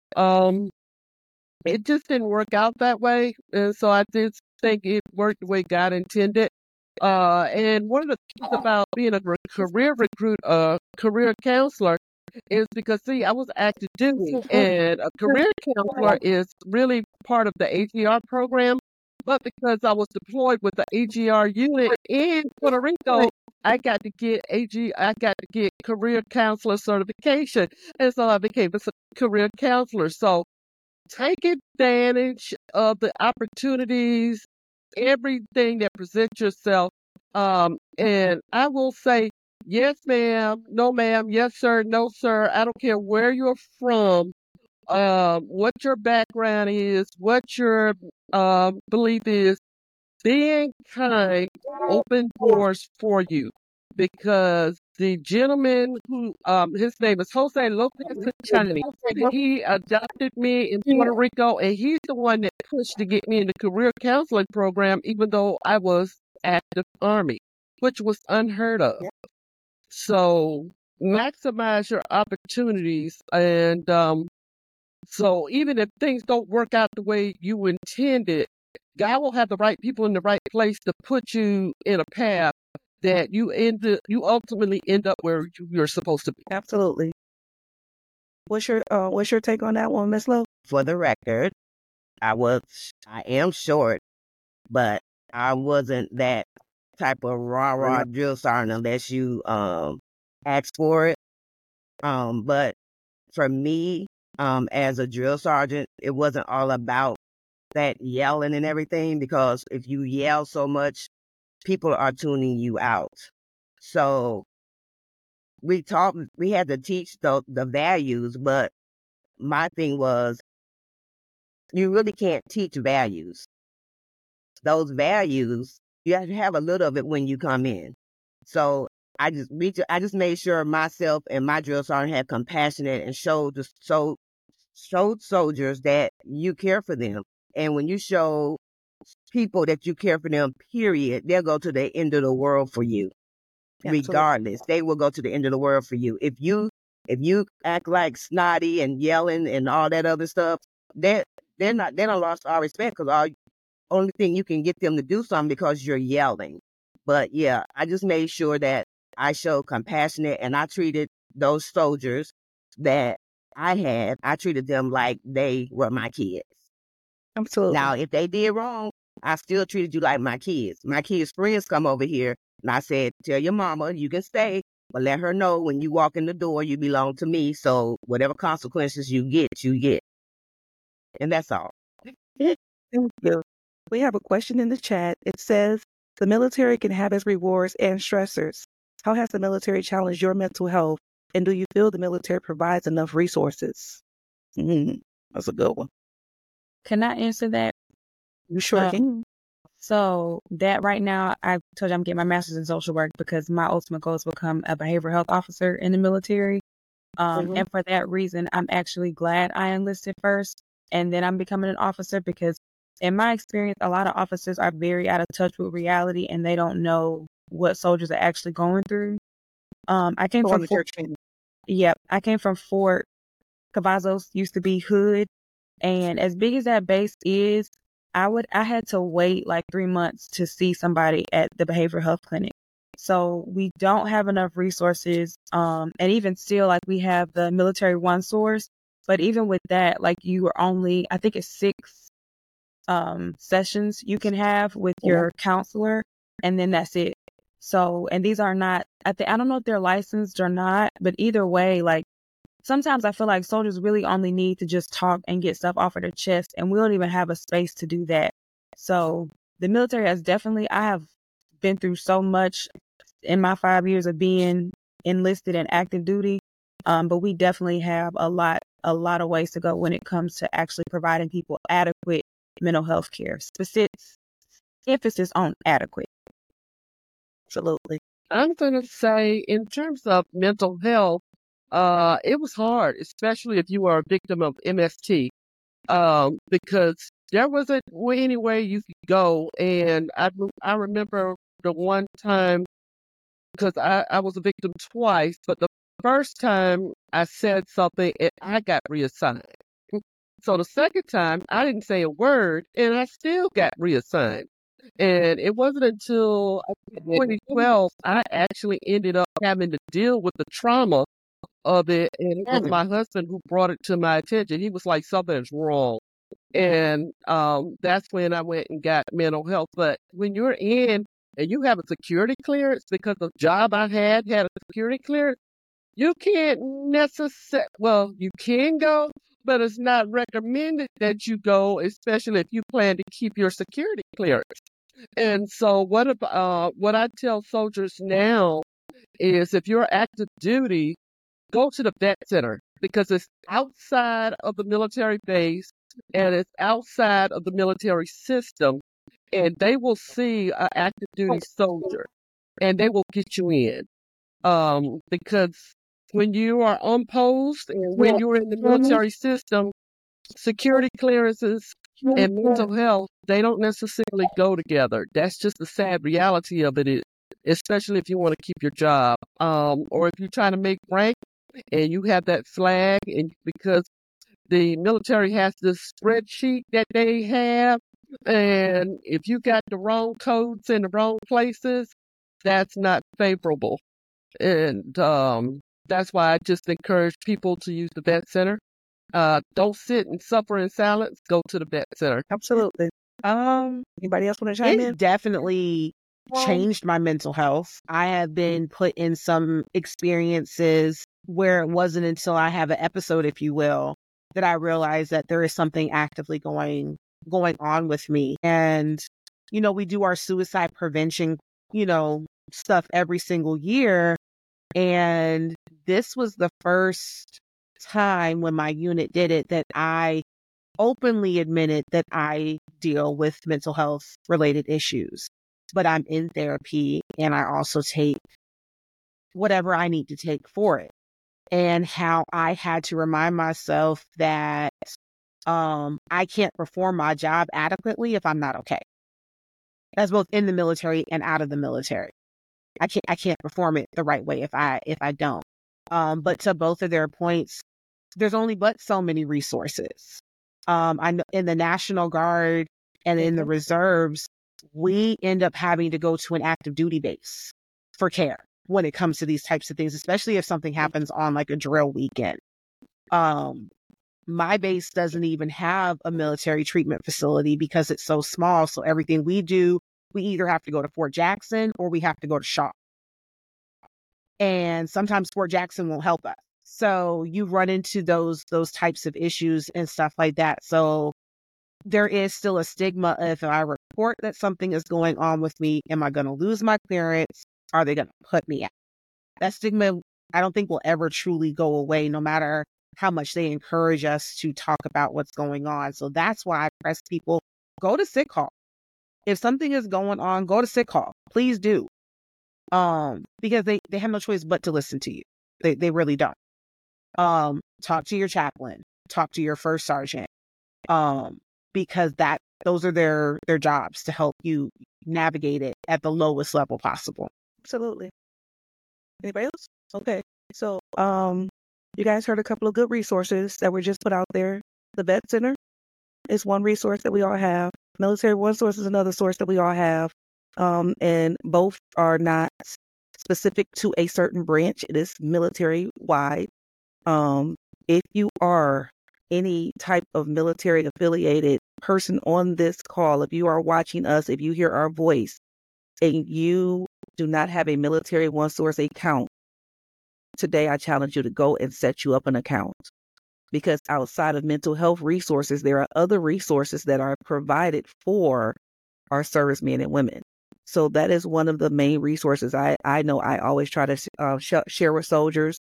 it just didn't work out that way. And so I did think it worked the way God intended. And one of the things about being a career counselor is because, see, I was active duty, and a career counselor is really part of the AGR program. But because I was deployed with the AGR unit in Puerto Rico, I got to get career counselor certification. And so I became a career counselor. So take advantage of the opportunities, everything that presents yourself. And I will say, yes, ma'am, no, ma'am, yes, sir, no, sir. I don't care where you're from, what your background is, what your belief is. Being kind open doors for you, because the gentleman who his name is Jose Lopez Chani, he adopted me in Puerto Rico, and he's the one that pushed to get me in the career counseling program, even though I was active Army, which was unheard of. So maximize your opportunities, and so even if things don't work out the way you intended, God will have the right people in the right place to put you in a path that you ultimately end up where you're supposed to be. Absolutely. What's your take on that one, Miss Lowe? For the record, I am short, but I wasn't that type of rah-rah drill sergeant unless you ask for it. But for me, as a drill sergeant, it wasn't all about that yelling and everything, because if you yell so much, people are tuning you out. So we had to teach the values, but my thing was, you really can't teach values. Those values, you have to have a little of it when you come in. So I just made sure myself and my drill sergeant had compassionate and showed soldiers that you care for them. And when you show people that you care for them, period, they'll go to the end of the world for you. Regardless, they will go to the end of the world for you. If you act like snotty and yelling and all that other stuff, they don't lost all respect, because only thing you can get them to do something because you're yelling. But yeah, I just made sure that I showed compassionate, and I treated those soldiers that I treated them like they were my kids. Absolutely. Now, if they did wrong, I still treated you like my kids. My kids' friends come over here, and I said, tell your mama you can stay, but let her know when you walk in the door, you belong to me. So whatever consequences you get. And that's all. Thank you. We have a question in the chat. It says, the military can have its rewards and stressors. How has the military challenged your mental health? And do you feel the military provides enough resources? That's a good one. Can I answer that? You sure can. So that right now, I told you I'm getting my master's in social work because my ultimate goal is to become a behavioral health officer in the military. And for that reason, I'm actually glad I enlisted first and then I'm becoming an officer, because in my experience, a lot of officers are very out of touch with reality and they don't know what soldiers are actually going through. I came from Fort Cavazos, used to be Hood. And as big as that base is, I had to wait like 3 months to see somebody at the behavioral health clinic. So we don't have enough resources. And even still, like, we have the military one source, but even with that, like, you are only, I think it's 6 sessions you can have with your counselor, and then that's it. So, and these are not, I don't know if they're licensed or not, but either way, like, sometimes I feel like soldiers really only need to just talk and get stuff off of their chest, and we don't even have a space to do that. So the military has definitely, I have been through so much in my 5 years of being enlisted and active duty. But we definitely have a lot of ways to go when it comes to actually providing people adequate mental health care. Specific emphasis on adequate. Absolutely. I'm going to say, in terms of mental health, it was hard, especially if you were a victim of MST, because there wasn't any way you could go. And I remember the one time, because I was a victim twice, but the first time I said something and I got reassigned. So the second time I didn't say a word and I still got reassigned. And it wasn't until 2012 I actually ended up having to deal with the trauma of it. And it was my husband who brought it to my attention. He was like, something's wrong. And that's when I went and got mental health. But when you're in and you have a security clearance, because the job I had a security clearance, you can't necessarily, well, you can go, but it's not recommended that you go, especially if you plan to keep your security clearance. And so what I tell soldiers now is, if you're active duty, go to the vet center, because it's outside of the military base and it's outside of the military system, and they will see an active duty soldier and they will get you in. Because when you are unposed and when you're in the military system, security clearances and mental health, they don't necessarily go together. That's just the sad reality of it, especially if you want to keep your job, or if you're trying to make rank and you have that flag, and because the military has this spreadsheet that they have, and if you got the wrong codes in the wrong places, that's not favorable. And that's why I just encourage people to use the vet center. Don't sit and suffer in silence. Go to the vet center. Absolutely. Anybody else want to chime in? It's definitely changed my mental health. I have been put in some experiences where it wasn't until I have an episode, if you will, that I realized that there is something actively going on with me. And, we do our suicide prevention, stuff every single year. And this was the first time when my unit did it that I openly admitted that I deal with mental health related issues, but I'm in therapy and I also take whatever I need to take for it. And how I had to remind myself that I can't perform my job adequately if I'm not okay. That's both in the military and out of the military. I can't perform it the right way if I don't. But to both of their points, there's only but so many resources. I know in the National Guard and in the reserves, we end up having to go to an active duty base for care when it comes to these types of things, especially if something happens on like a drill weekend. My base doesn't even have a military treatment facility because it's so small. So everything we do, we either have to go to Fort Jackson or we have to go to Shaw. And sometimes Fort Jackson won't help us. So you run into those types of issues and stuff like that. So there is still a stigma if I report that something is going on with me, am I going to lose my clearance? Are they going to put me out? That stigma, I don't think will ever truly go away, no matter how much they encourage us to talk about what's going on. So that's why I press people, go to sick hall. If something is going on, go to sick hall. Please do. Because they have no choice but to listen to you. They really don't. Talk to your chaplain, talk to your first sergeant, because those are their jobs to help you navigate it at the lowest level possible. Absolutely. Anybody else? Okay. So, you guys heard a couple of good resources that were just put out there. The Vet Center is one resource that we all have. Military One Source is another source that we all have. And both are not specific to a certain branch. It is military wide. If you are any type of military affiliated person on this call, if you are watching us, if you hear our voice and you do not have a Military One Source account, today I challenge you to go and set you up an account. Because outside of mental health resources, there are other resources that are provided for our servicemen and women. So that is one of the main resources I know I always try to share with soldiers.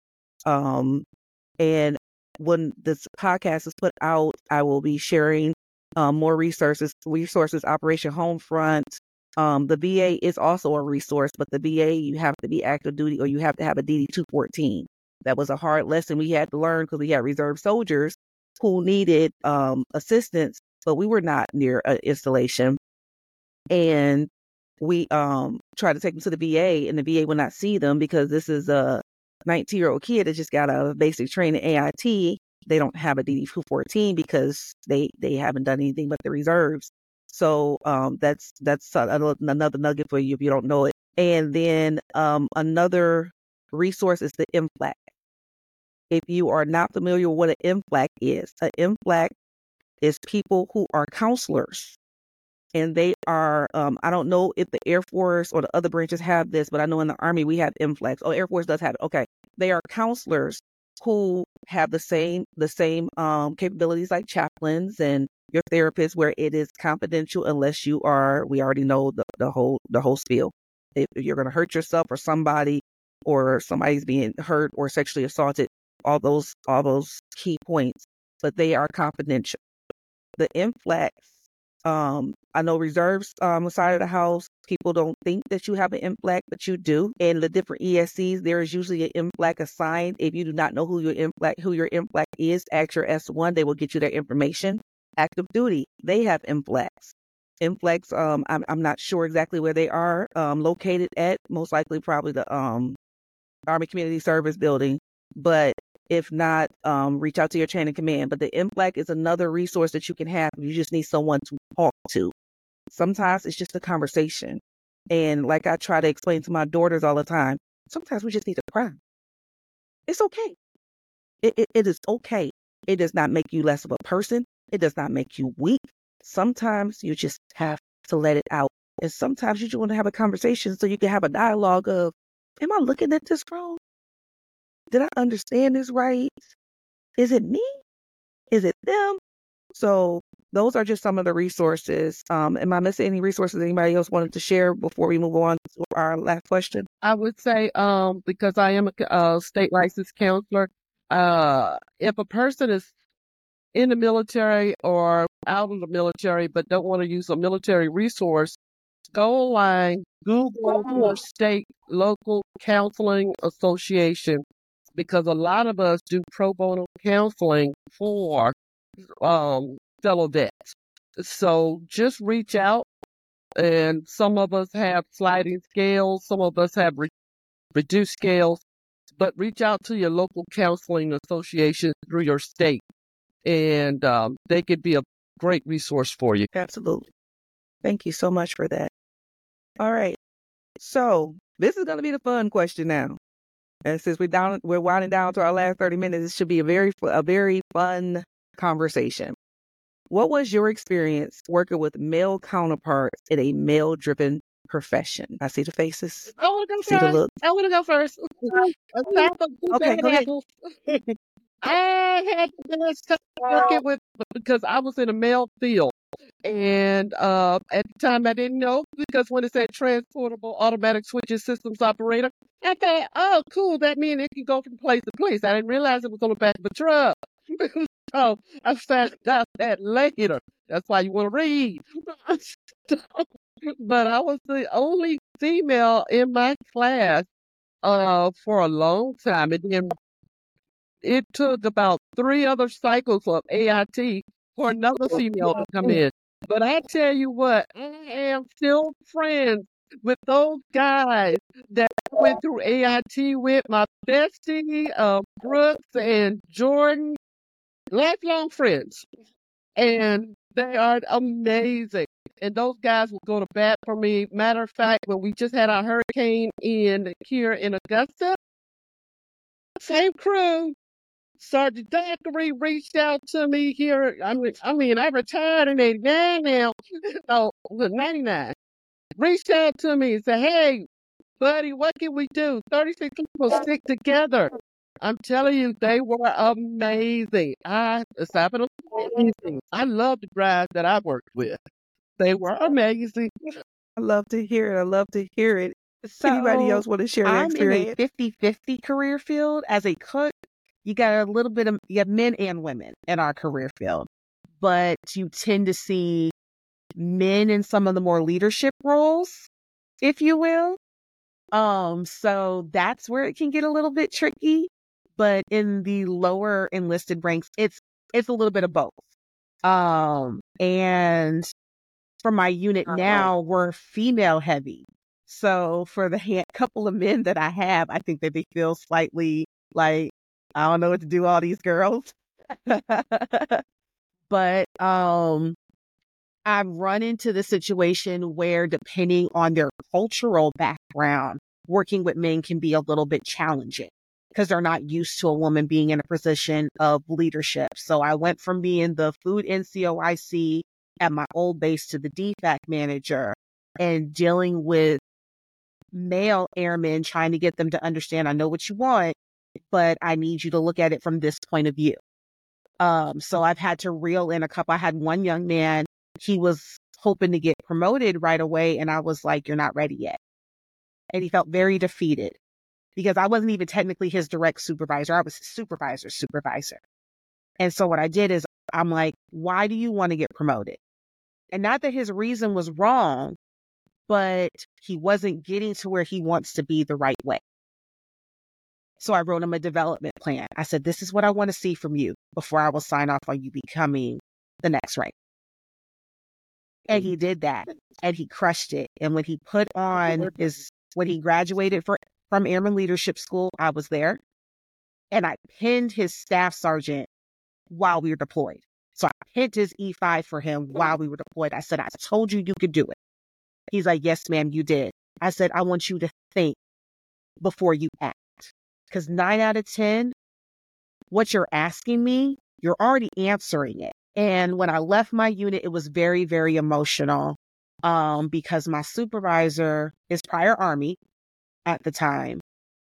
And when this podcast is put out, I will be sharing more resources, Operation Homefront. The VA is also a resource, but the VA, you have to be active duty or you have to have a DD 214. That was a hard lesson we had to learn because we had reserve soldiers who needed assistance, but we were not near an installation. And we tried to take them to the VA, and the VA would not see them because this is a 19-year-old kid that just got out of basic training AIT. They don't have a DD 214 because they haven't done anything but the reserves. So that's another nugget for you if you don't know it. And then another resource is the MFLAC. If you are not familiar with what an MFLAC is people who are counselors. And they are, I don't know if the Air Force or the other branches have this, but I know in the Army we have MFLACs. Oh, Air Force does have it. Okay. They are counselors who have the same capabilities like chaplains and your therapists, where it is confidential unless we already know the whole spiel. If you're going to hurt yourself or somebody, or somebody's being hurt or sexually assaulted, all those key points, but they are confidential. The MFLACs, I know reserves side of the house, people don't think that you have an MFLAC, but you do. And the different ESCs, there is usually an MFLAC assigned. If you do not know who your MFLAC is, ask your S1. They will get you their information. Active duty, they have MFLACs. MFLACs, I'm not sure exactly where they are located at. Most likely, probably the Army Community Service Building. But if not, reach out to your chain of command. But the MFLAC is another resource that you can have if you just need someone to talk to. Sometimes it's just a conversation. And like I try to explain to my daughters all the time, sometimes we just need to cry. It's okay. It is okay. It does not make you less of a person. It does not make you weak. Sometimes you just have to let it out. And sometimes you just want to have a conversation so you can have a dialogue of, am I looking at this wrong? Did I understand this right? Is it me? Is it them? So those are just some of the resources. Am I missing any resources anybody else wanted to share before we move on to our last question? I would say, because I am a state licensed counselor, if a person is in the military or out of the military but don't want to use a military resource, go online, Google your state local counseling association, because a lot of us do pro bono counseling for fellow vets. So just reach out, and some of us have sliding scales, some of us have reduced scales, but reach out to your local counseling association through your state, and they could be a great resource for you. Absolutely. Thank you so much for that. All right. So this is going to be the fun question now. And since we're winding down to our last 30 minutes, this should be a very fun conversation. What was your experience working with male counterparts in a male-driven profession? I see the faces. I want to go See the first. look. I want to go first. Okay, go ahead. I had the best time working with, because I was in a male field. And at the time, I didn't know, because when it said transportable automatic switching systems operator, I thought, oh, cool, that means it can go from place to place. I didn't realize it was on the back of a truck. So I found out that later. That's why you want to read. But I was the only female in my class for a long time. And then it took about 3 other cycles of AIT for another female to come in. But I tell you what, I am still friends with those guys that went through AIT with, my bestie, Brooks and Jordan, lifelong friends. And they are amazing. And those guys will go to bat for me. Matter of fact, when we just had our hurricane here in Augusta, same crew, Sergeant Dockery reached out to me here. I mean, I retired in 89 now. No, 99. Reached out to me and said, hey, buddy, what can we do? 36 people stick together. I'm telling you, they were amazing. Aside from amazing, I love the guys that I worked with. They were amazing. I love to hear it. I love to hear it. Anybody else want to share their I'm in a experience? 50-50 career field. As a cook, you got you have men and women in our career field, but you tend to see men in some of the more leadership roles, if you will. So that's where it can get a little bit tricky. But in the lower enlisted ranks, it's a little bit of both. And for my unit now, we're female heavy. So for the couple of men that I have, I think that they feel slightly like, I don't know what to do, all these girls. But I've run into the situation where, depending on their cultural background, working with men can be a little bit challenging because they're not used to a woman being in a position of leadership. So I went from being the food NCOIC at my old base to the DFAC manager, and dealing with male airmen, trying to get them to understand, I know what you want, but I need you to look at it from this point of view. So I've had to reel in a couple. I had one young man, he was hoping to get promoted right away, and I was like, you're not ready yet. And he felt very defeated because I wasn't even technically his direct supervisor. I was his supervisor. And so what I did is, I'm like, why do you want to get promoted? And not that his reason was wrong, but he wasn't getting to where he wants to be the right way. So I wrote him a development plan. I said, this is what I want to see from you before I will sign off on you becoming the next rank. And he did that, and he crushed it. And when he put on when he graduated from Airman Leadership School, I was there, and I pinned his staff sergeant while we were deployed. So I pinned his E5 for him while we were deployed. I said, I told you you could do it. He's like, yes, ma'am, you did. I said, I want you to think before you act. Because 9 out of 10, what you're asking me, you're already answering it. And when I left my unit, it was very, very emotional. because my supervisor is prior Army at the time.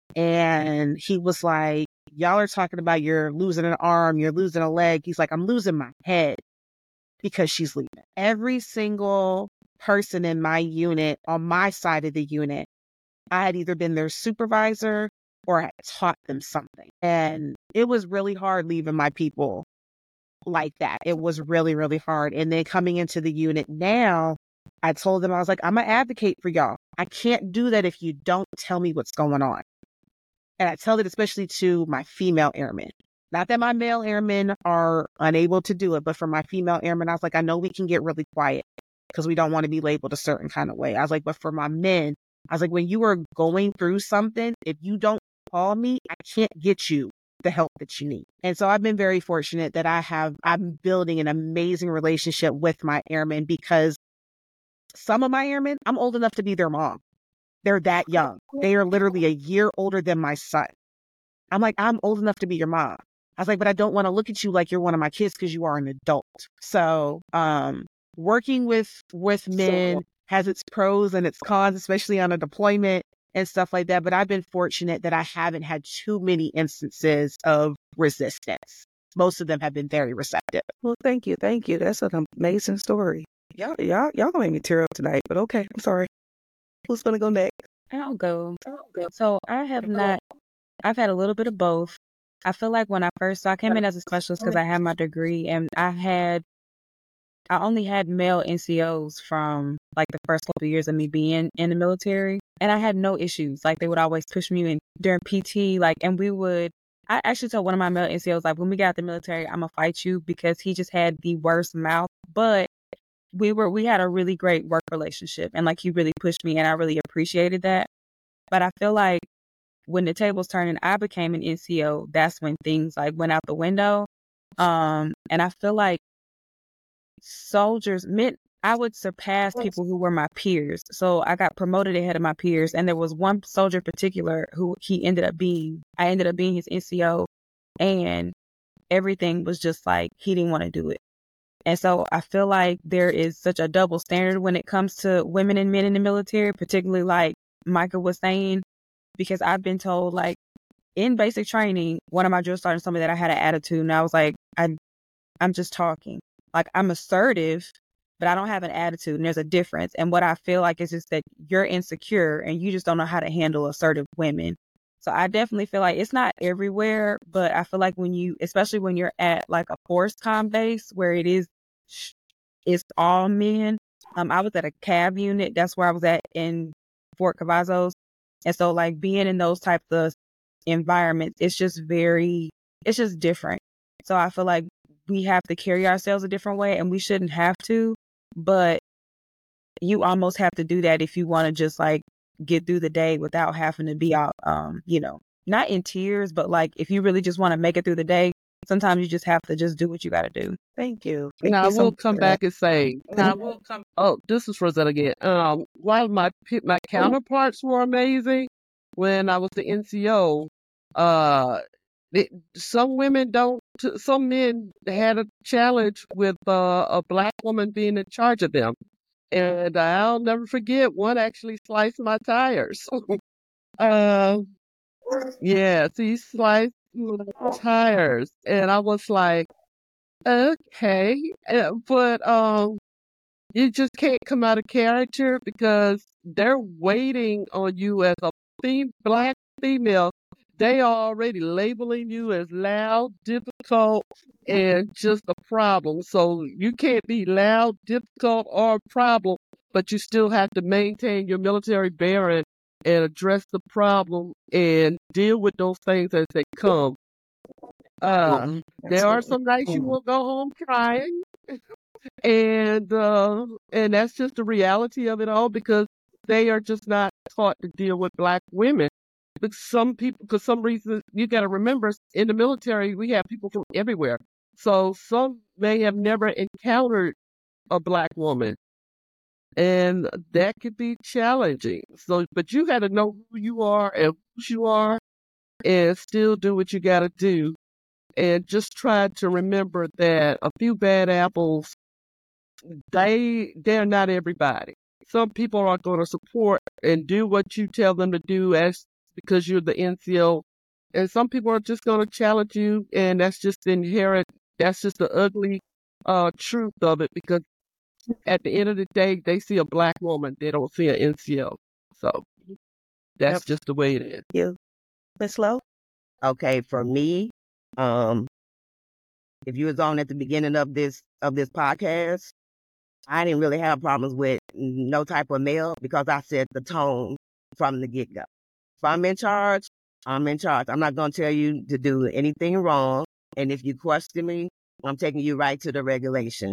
And he was like, y'all are talking about you're losing an arm, you're losing a leg. He's like, I'm losing my head because she's leaving. Every single person in my unit, on my side of the unit, I had either been their supervisor or I taught them something. And it was really hard leaving my people like that. It was really, really hard. And then coming into the unit now, I told them, I was like, I'm going to advocate for y'all. I can't do that if you don't tell me what's going on. And I tell it especially to my female airmen. Not that my male airmen are unable to do it, but for my female airmen, I was like, I know we can get really quiet because we don't want to be labeled a certain kind of way. I was like, but for my men, I was like, when you are going through something, if you don't call me, I can't get you the help that you need. And so I've been very fortunate that I'm building an amazing relationship with my airmen, because some of my airmen, I'm old enough to be their mom. They're that young. They are literally a year older than my son. I'm like, I'm old enough to be your mom. I was like, but I don't want to look at you like you're one of my kids because you are an adult. So working with men has its pros and its cons, especially on a deployment and stuff like that. But I've been fortunate that I haven't had too many instances of resistance. Most of them have been very receptive. Well, thank you. Thank you. That's an amazing story. Y'all gonna make me tear up tonight, but okay. I'm sorry. Who's gonna go next? I'll go. So I've had a little bit of both. I feel like when I came in as a specialist because I had my degree, and I only had male NCOs from like the first couple of years of me being in the military, and I had no issues. Like, they would always push me in during PT, like, and I actually told one of my male NCOs, like, when we got out the military, I'm gonna fight you, because he just had the worst mouth. But we had a really great work relationship, and like, he really pushed me, and I really appreciated that. But I feel like when the tables turned and I became an NCO, that's when things like went out the window. And I feel like soldiers meant I would surpass people who were my peers. So I got promoted ahead of my peers. And there was one soldier in particular who I ended up being his NCO, and everything was just like, he didn't want to do it. And so I feel like there is such a double standard when it comes to women and men in the military, particularly like Micah was saying, because I've been told, like, in basic training, one of my drill sergeants told me that I had an attitude, and I was like, I'm just talking. Like, I'm assertive, but I don't have an attitude, and there's a difference. And what I feel like is just that you're insecure and you just don't know how to handle assertive women. So I definitely feel like it's not everywhere, but I feel like especially when you're at like a forced com base where it's all men. I was at a CAV unit. That's where I was at in Fort Cavazos. And so, like, being in those types of environments, it's just different. So I feel like we have to carry ourselves a different way, and we shouldn't have to, but you almost have to do that if you want to just like get through the day without having to be out, not in tears, but like, if you really just want to make it through the day, sometimes you just have to just do what you got to do. Thank you. Now, I will come back and say, oh, this is Rosetta again. While my counterparts were amazing, when I was the NCO, some men had a challenge with a black woman being in charge of them. And I'll never forget, one actually sliced my tires. Yes, he sliced my tires. And I was like, okay. But you just can't come out of character, because they're waiting on you as a black female. They are already labeling you as loud, difficult, and just a problem. So you can't be loud, difficult, or a problem, but you still have to maintain your military bearing and address the problem and deal with those things as they come. There are some nights you will go home crying, and that's just the reality of it all, because they are just not taught to deal with black women. But some reason, you got to remember, in the military, we have people from everywhere. So some may have never encountered a black woman, and that could be challenging. So, but you got to know who you are and who you are, and still do what you got to do. And just try to remember that a few bad apples, they're not everybody. some people are going to support and do what you tell them to do as because you're the NCO. And some people are just going to challenge you, and that's just inherent. That's just the ugly truth of it, because at the end of the day, they see a black woman. They don't see an NCO. So that's Yep. just the way it is. You, Miss Lowe? Okay, for me, if you was on at the beginning of this podcast, I didn't really have problems with no type of male because I set the tone from the get-go. If I'm in charge, I'm in charge. I'm not going to tell you to do anything wrong. And if you question me, I'm taking you right to the regulation.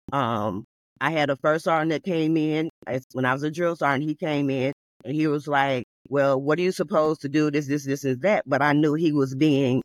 I had a first sergeant that came in when I was a drill sergeant. He came in and he was like, well, what are you supposed to do? This, and that. But I knew he was being,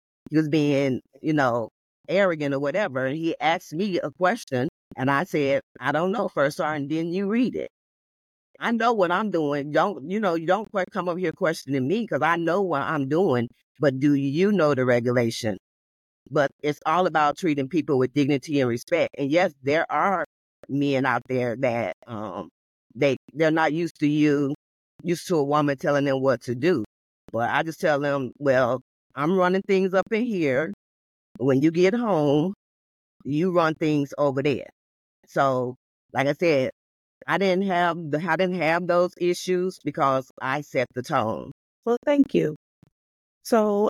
arrogant or whatever. And he asked me a question and I said, I don't know, first sergeant, didn't you read it? I know what I'm doing. You don't come over here questioning me because I know what I'm doing. But do you know the regulation? But it's all about treating people with dignity and respect. And yes, there are men out there that they're not used to a woman telling them what to do. But I just tell them, well, I'm running things up in here. When you get home, you run things over there. So, like I said, I didn't have those issues because I set the tone. Well, thank you. So,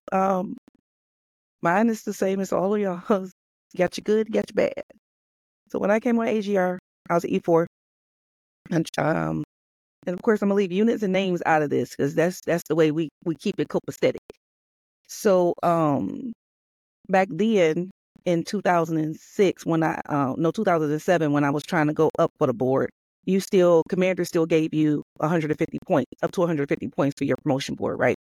mine is the same as all of y'all. Got you good, got you bad. So when I came on AGR, I was an E4. And of course, I'm going to leave units and names out of this because that's the way we keep it copacetic. So, back then in 2006, 2007, when I was trying to go up for the board, commander still gave you 150 points, up to 150 points for your promotion board, right?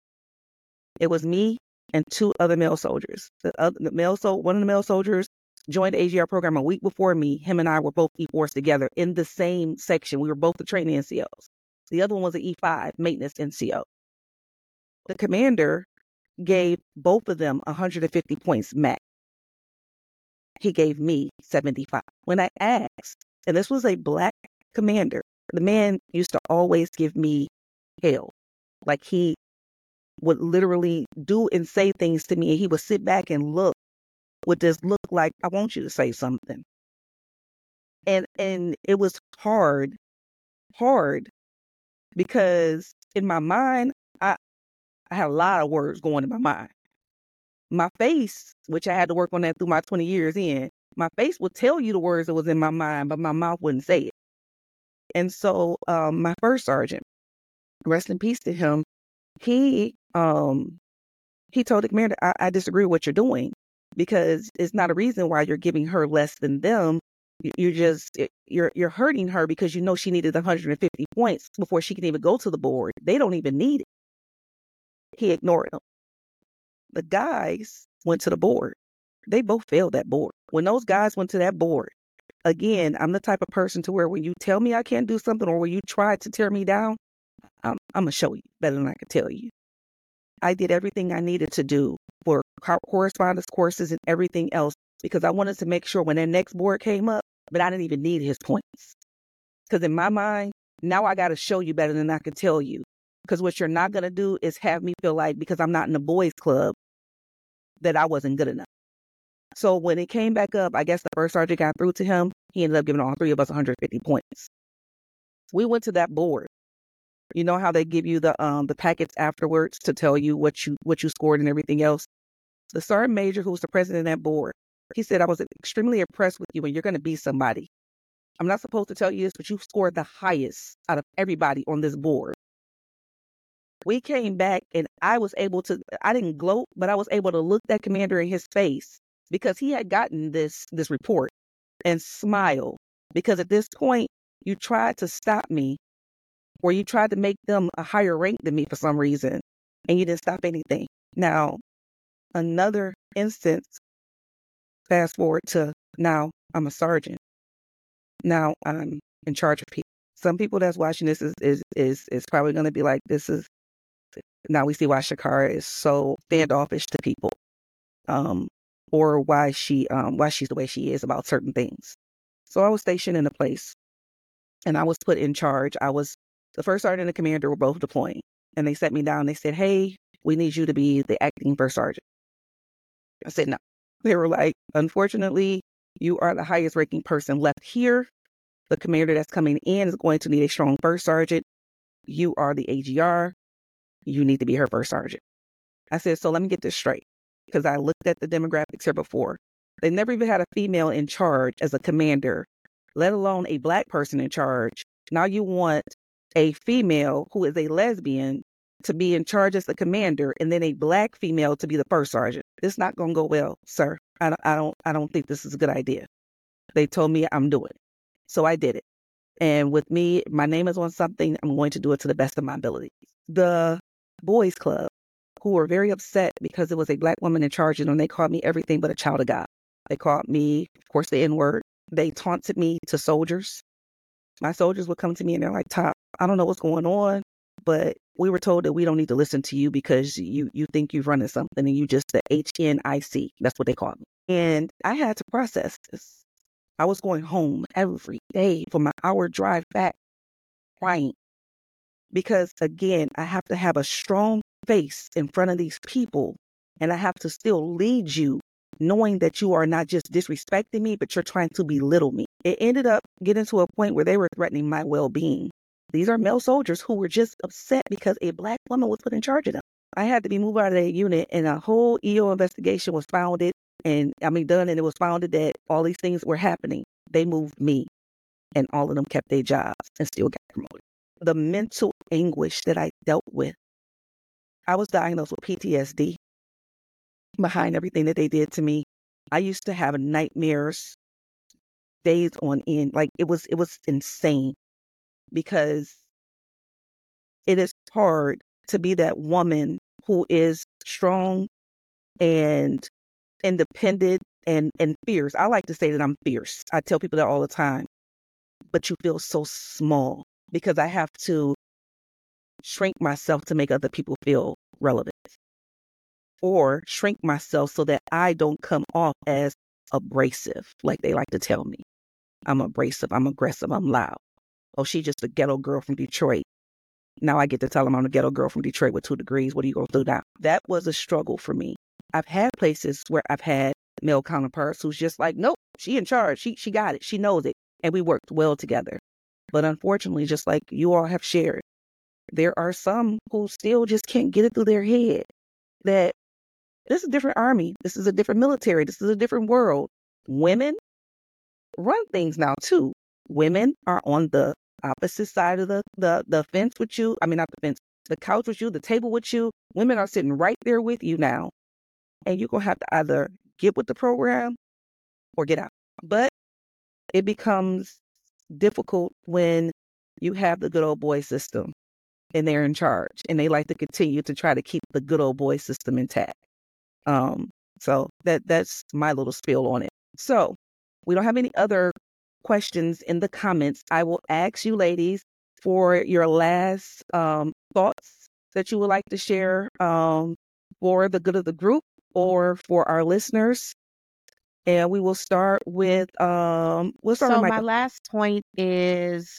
It was me and two other male soldiers. One of the male soldiers joined the AGR program a week before me. Him and I were both E4s together in the same section. We were both the training NCOs. The other one was an E5 maintenance NCO. The commander gave both of them 150 points max. He gave me 75. When I asked, and this was a black commander, the man used to always give me hell. Like he would literally do and say things to me, and he would sit back and look with this look like, I want you to say something. And it was hard because in my mind, I had a lot of words going in my mind. My face, which I had to work on that through my 20 years in, my face would tell you the words that was in my mind, but my mouth wouldn't say it. And so my first sergeant, rest in peace to him, he told the commander, I disagree with what you're doing because it's not a reason why you're giving her less than them. You're hurting her because you know she needed 150 points before she can even go to the board. They don't even need it. He ignored them. The guys went to the board. They both failed that board. When those guys went to that board, again, I'm the type of person to where when you tell me I can't do something or when you try to tear me down, I'm going to show you better than I can tell you. I did everything I needed to do for correspondence courses and everything else because I wanted to make sure when their next board came up, but I didn't even need his points. Because in my mind, now I got to show you better than I can tell you. Because what you're not going to do is have me feel like because I'm not in the boys club that I wasn't good enough. So when it came back up, I guess the first sergeant got through to him. He ended up giving all three of us 150 points. We went to that board. You know how they give you the packets afterwards to tell you what you scored and everything else? The sergeant major, who was the president of that board, he said, I was extremely impressed with you and you're going to be somebody. I'm not supposed to tell you this, but you scored the highest out of everybody on this board. We came back and I didn't gloat, but I was able to look that commander in his face because he had gotten this report and smile. Because at this point, you tried to stop me or you tried to make them a higher rank than me for some reason, and you didn't stop anything. Now, another instance, fast forward to now I'm a sergeant. Now I'm in charge of people. Some people that's watching this is probably going to be like, now we see why Shakara is so standoffish to people, or why she's the way she is about certain things. So I was stationed in a place and I was put in charge. The first sergeant and the commander were both deploying, and they sat me down. They said, "Hey, we need you to be the acting first sergeant." I said, "No." They were like, "Unfortunately, you are the highest ranking person left here. The commander that's coming in is going to need a strong first sergeant. You are the AGR. You need to be her first sergeant." I said, "So let me get this straight," because I looked at the demographics here before. They never even had a female in charge as a commander, let alone a Black person in charge. Now you want a female who is a lesbian to be in charge as the commander, and then a Black female to be the first sergeant. It's not going to go well, sir. I don't think this is a good idea. They told me I'm doing it, so I did it. And with me, my name is on something. I'm going to do it to the best of my ability. The boys club, who were very upset because it was a Black woman in charge, and they called me everything but a child of God. They called me, of course, the N-word. They taunted me to soldiers. My soldiers would come to me and they're like, "Top, I don't know what's going on, but we were told that we don't need to listen to you because you think you're running something and you just the HNIC." That's what they called me. And I had to process this. I was going home every day for my hour drive back crying because, again, I have to have a strong face in front of these people, and I have to still lead you knowing that you are not just disrespecting me, but you're trying to belittle me. It ended up getting to a point where they were threatening my well-being. These are male soldiers who were just upset because a Black woman was put in charge of them. I had to be moved out of that unit, and a whole EO investigation was done, and it was founded that all these things were happening. They moved me, and all of them kept their jobs and still got promoted. The mental anguish that I dealt with, I was diagnosed with PTSD behind everything that they did to me. I used to have nightmares days on end. Like it was insane, because it is hard to be that woman who is strong and independent and fierce. I like to say that I'm fierce. I tell people that all the time. But you feel so small because I have to shrink myself to make other people feel relevant, or shrink myself so that I don't come off as abrasive, like they like to tell me. I'm abrasive, I'm aggressive, I'm loud. Oh, she's just a ghetto girl from Detroit. Now I get to tell them I'm a ghetto girl from Detroit with 2 degrees. What are you going to do now? That was a struggle for me. I've had places where I've had male counterparts who's just like, "Nope, she in charge. She got it. She knows it." And we worked well together. But unfortunately, just like you all have shared, there are some who still just can't get it through their head that this is a different army. This is a different military. This is a different world. Women run things now too. Women are on the opposite side of the fence with you. I mean, not the fence, the couch with you, the table with you. Women are sitting right there with you now. And you're going to have to either get with the program or get out. But it becomes difficult when you have the good old boy system and they're in charge and they like to continue to try to keep the good old boy system intact. So that's my little spiel on it. So we don't have any other questions in the comments. I will ask you ladies for your last thoughts that you would like to share for the good of the group or for our listeners. And we will start with with my Michael. last point is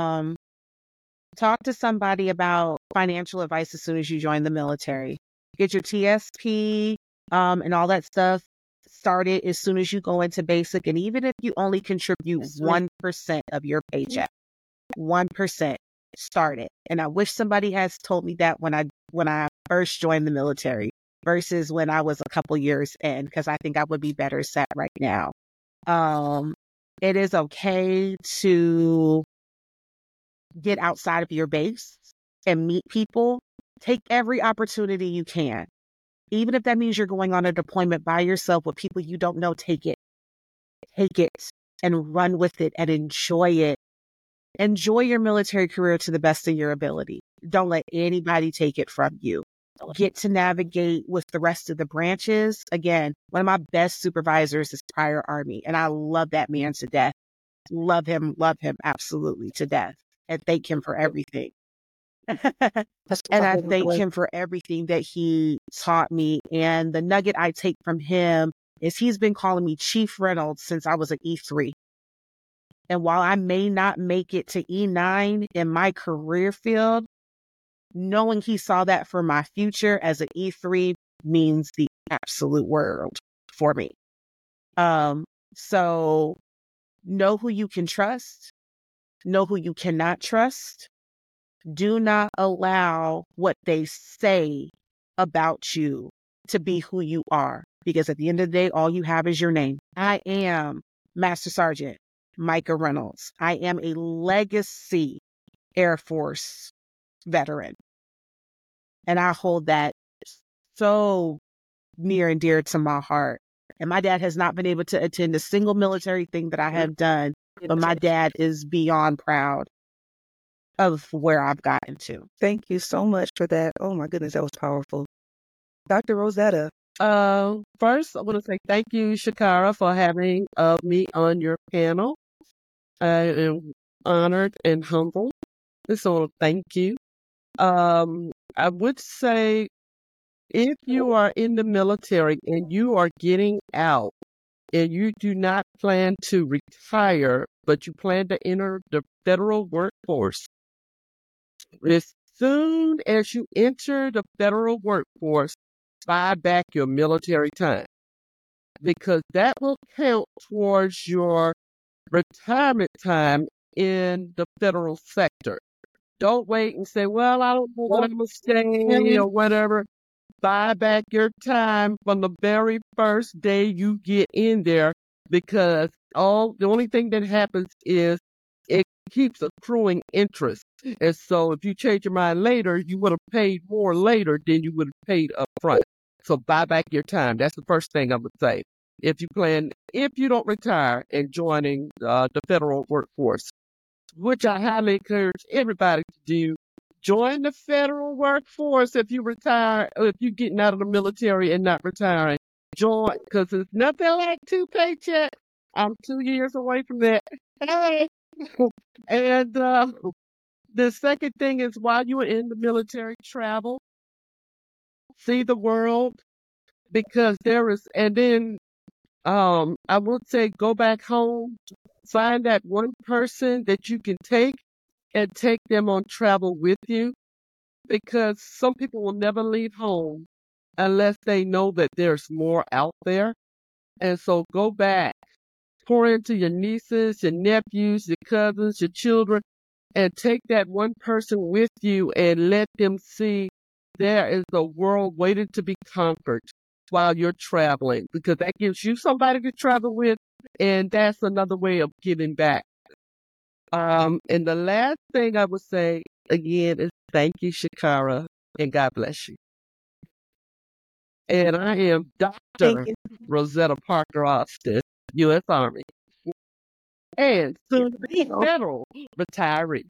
talk to somebody about financial advice as soon as you join the military. Get your TSP and all that stuff started as soon as you go into basic. And even if you only contribute 1% of your paycheck, 1%, start it. And I wish somebody has told me that when I first joined the military versus when I was a couple years in, because I think I would be better set right now. It is okay to get outside of your base and meet people. Take every opportunity you can. Even if that means you're going on a deployment by yourself with people you don't know, take it. Take it and run with it and enjoy it. Enjoy your military career to the best of your ability. Don't let anybody take it from you. Get to navigate with the rest of the branches. Again, one of my best supervisors is Prior Army, and I love that man to death. Love him absolutely to death, and thank him for everything. And I thank him for everything that he taught me. And the nugget I take from him is he's been calling me Chief Reynolds since I was an E3. And while I may not make it to E9 in my career field, knowing he saw that for my future as an E3 means the absolute world for me. So know who you can trust, know who you cannot trust. Do not allow what they say about you to be who you are, because at the end of the day, all you have is your name. I am Master Sergeant Micah Reynolds. I am a legacy Air Force veteran, and I hold that so near and dear to my heart. And my dad has not been able to attend a single military thing that I have done, but my dad is beyond proud of where I've gotten to. Thank you so much for that. Oh my goodness, that was powerful. Dr. Rosetta. First, I want to say thank you, Shakara, for having me on your panel. I am honored and humbled. So thank you. I would say if you are in the military and you are getting out and you do not plan to retire, but you plan to enter the federal workforce, as soon as you enter the federal workforce, buy back your military time, because that will count towards your retirement time in the federal sector. Don't wait and say, well, I don't know what I'm going to stay or whatever. Buy back your time from the very first day you get in there, because the only thing that happens is it keeps accruing interest. And so if you change your mind later, you would have paid more later than you would have paid up front. So buy back your time. That's the first thing I would say. If you don't retire and joining the federal workforce, which I highly encourage everybody to do, join the federal workforce if you retire, or if you're getting out of the military and not retiring. Join, because it's nothing like 2 paychecks. I'm 2 years away from that. Hey. And the second thing is, while you are in the military, travel, see the world, because and then I would say go back home, find that one person that you can take and take them on travel with you, because some people will never leave home unless they know that there's more out there. And so go back, pour into your nieces, your nephews, your cousins, your children, and take that one person with you and let them see there is a world waiting to be conquered while you're traveling, because that gives you somebody to travel with, and that's another way of giving back. And the last thing I would say again is thank you, Shakara, and God bless you. And I am Dr. Rosetta Parker Austin, U.S. Army, and soon to be federal retiree.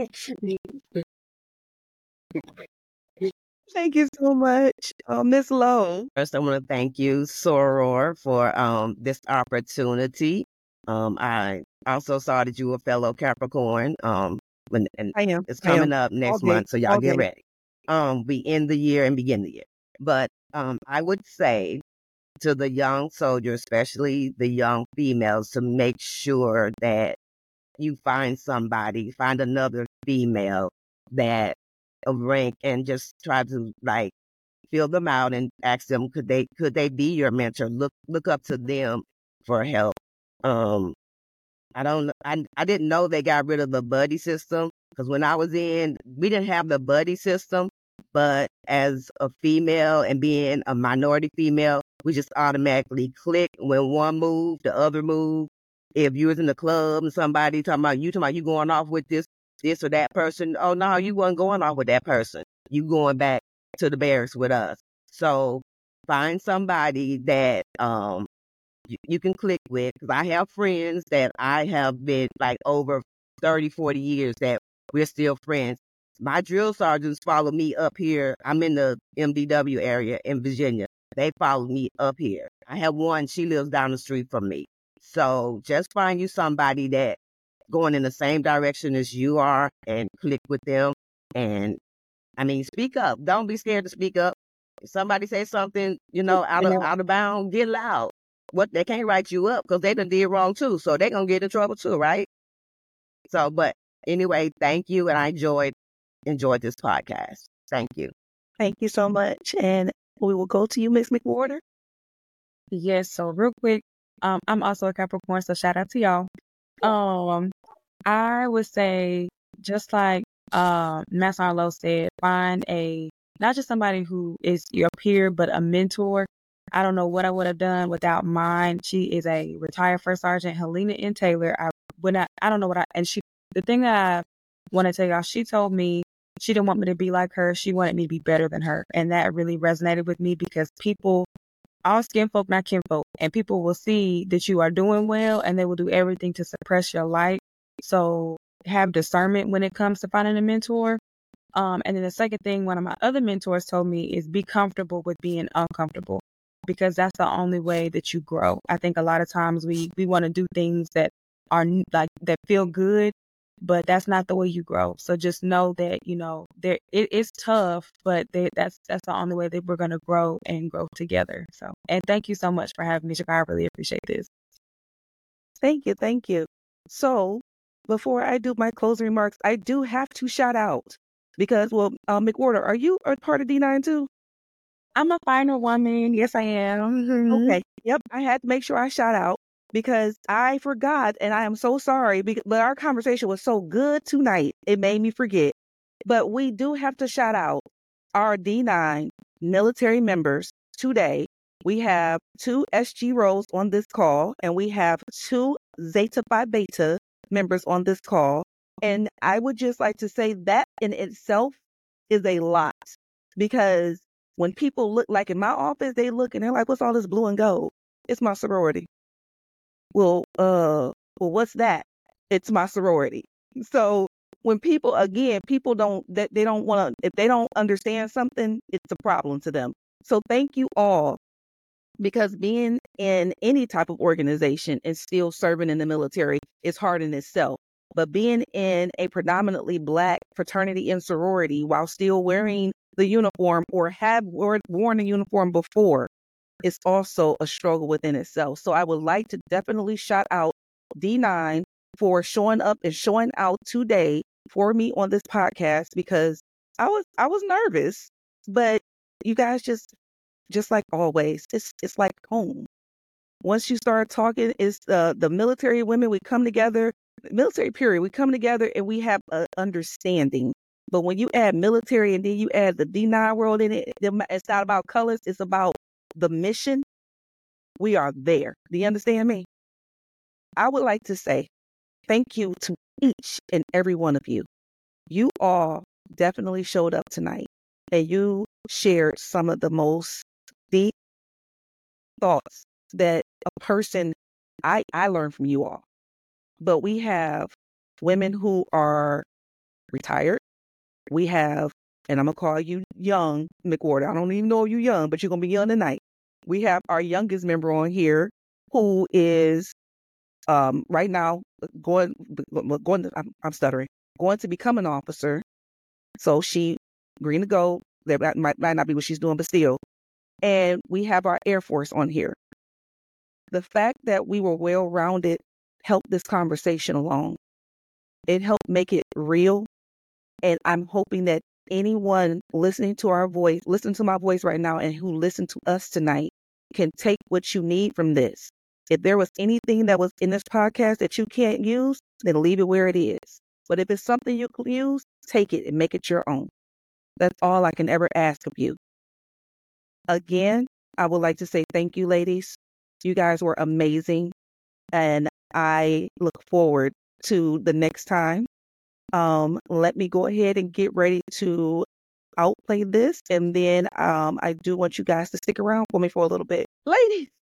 Thank you so much, Ms. Lowe. First, I want to thank you, Soror, for this opportunity. I also saw that you were a fellow Capricorn. And I am. It's coming up next month, so y'all get ready. We end the year and begin the year. But I would say to the young soldiers, especially the young females, to make sure that you find another female that of rank, and just try to feel them out and ask them, could they be your mentor? Look up to them for help. I didn't know they got rid of the buddy system, because when I was in, we didn't have the buddy system. But as a female and being a minority female, we just automatically click. When one move, the other move. If you was in the club and somebody talking about you going off with this or that person, oh no, you wasn't going off with that person. You going back to the barracks with us. So find somebody that you can click with, because I have friends that I have been over 30, 40 years that we're still friends. My drill sergeants follow me up here. I'm in the MDW area in Virginia. They follow me up here. I have one, she lives down the street from me. So just find you somebody that going in the same direction as you are and click with them. And speak up. Don't be scared to speak up. If somebody says something, out of bounds, get loud. They can't write you up, because they done did wrong too. So they gonna get in trouble too, right? So, but anyway, thank you. And I enjoyed this podcast. Thank you. Thank you so much. And we will go to you, Miss McWhorter. Yes, so real quick, I'm also a Capricorn, so shout out to y'all. I would say, just like Master Arlo said, find not just somebody who is your peer, but a mentor. I don't know what I would have done without mine. She is a retired First Sergeant, Helena N. Taylor. I don't know the thing that I want to tell y'all, she told me she didn't want me to be like her. She wanted me to be better than her. And that really resonated with me because all skin folk, not kinfolk, and people will see that you are doing well and they will do everything to suppress your light. So have discernment when it comes to finding a mentor. And then the second thing, one of my other mentors told me is be comfortable with being uncomfortable, because that's the only way that you grow. I think a lot of times we want to do things that are like that feel good, but that's not the way you grow. So just know that, it's tough, but that's the only way that we're going to grow and grow together. So, and thank you so much for having me, Shakara. I really appreciate this. Thank you. Thank you. So before I do my closing remarks, I do have to shout out because, McWhorter, are you a part of D9 too? I'm a final woman. Yes, I am. Okay. Yep. I had to make sure I shout out because I forgot, and I am so sorry. But our conversation was so good tonight, it made me forget. But we do have to shout out our D9 military members today. We have 2 SG roles on this call, and we have 2 Zeta Phi Beta members on this call. And I would just like to say that in itself is a lot, because when people look, like in my office, they look and they're like, what's all this blue and gold? It's my sorority. Well, what's that? It's my sorority. So when people don't, that they don't want to, if they don't understand something, it's a problem to them. So thank you all, because being in any type of organization and still serving in the military is hard in itself. But being in a predominantly Black fraternity and sorority while still wearing the uniform or have worn a uniform before is also a struggle within itself. So I would like to definitely shout out D9 for showing up and showing out today for me on this podcast, because I was nervous, but you guys just like always, it's like home. Once you start talking, it's the military women, we come together, military period, we come together and we have an understanding. But when you add military and then you add the D9 world in it, it's not about colors, it's about the mission. We are there. Do you understand me? I would like to say thank you to each and every one of you. You all definitely showed up tonight and you shared some of the most deep thoughts that a person, I learned from you all. But we have women who are retired. We have, and I'm going to call you young, McWhorter. I don't even know if you're young, but you're going to be young tonight. We have our youngest member on here who is right now going I'm stuttering, going to become an officer. So she green to go. That might not be what she's doing, but still. And we have our Air Force on here. The fact that we were well-rounded helped this conversation along. It helped make it real. And I'm hoping that anyone listening to my voice right now and who listened to us tonight can take what you need from this. If there was anything that was in this podcast that you can't use, then leave it where it is. But if it's something you can use, take it and make it your own. That's all I can ever ask of you. Again, I would like to say thank you, ladies. You guys were amazing. And I look forward to the next time. Let me go ahead and get ready to outplay this. And then I do want you guys to stick around for me for a little bit. Ladies.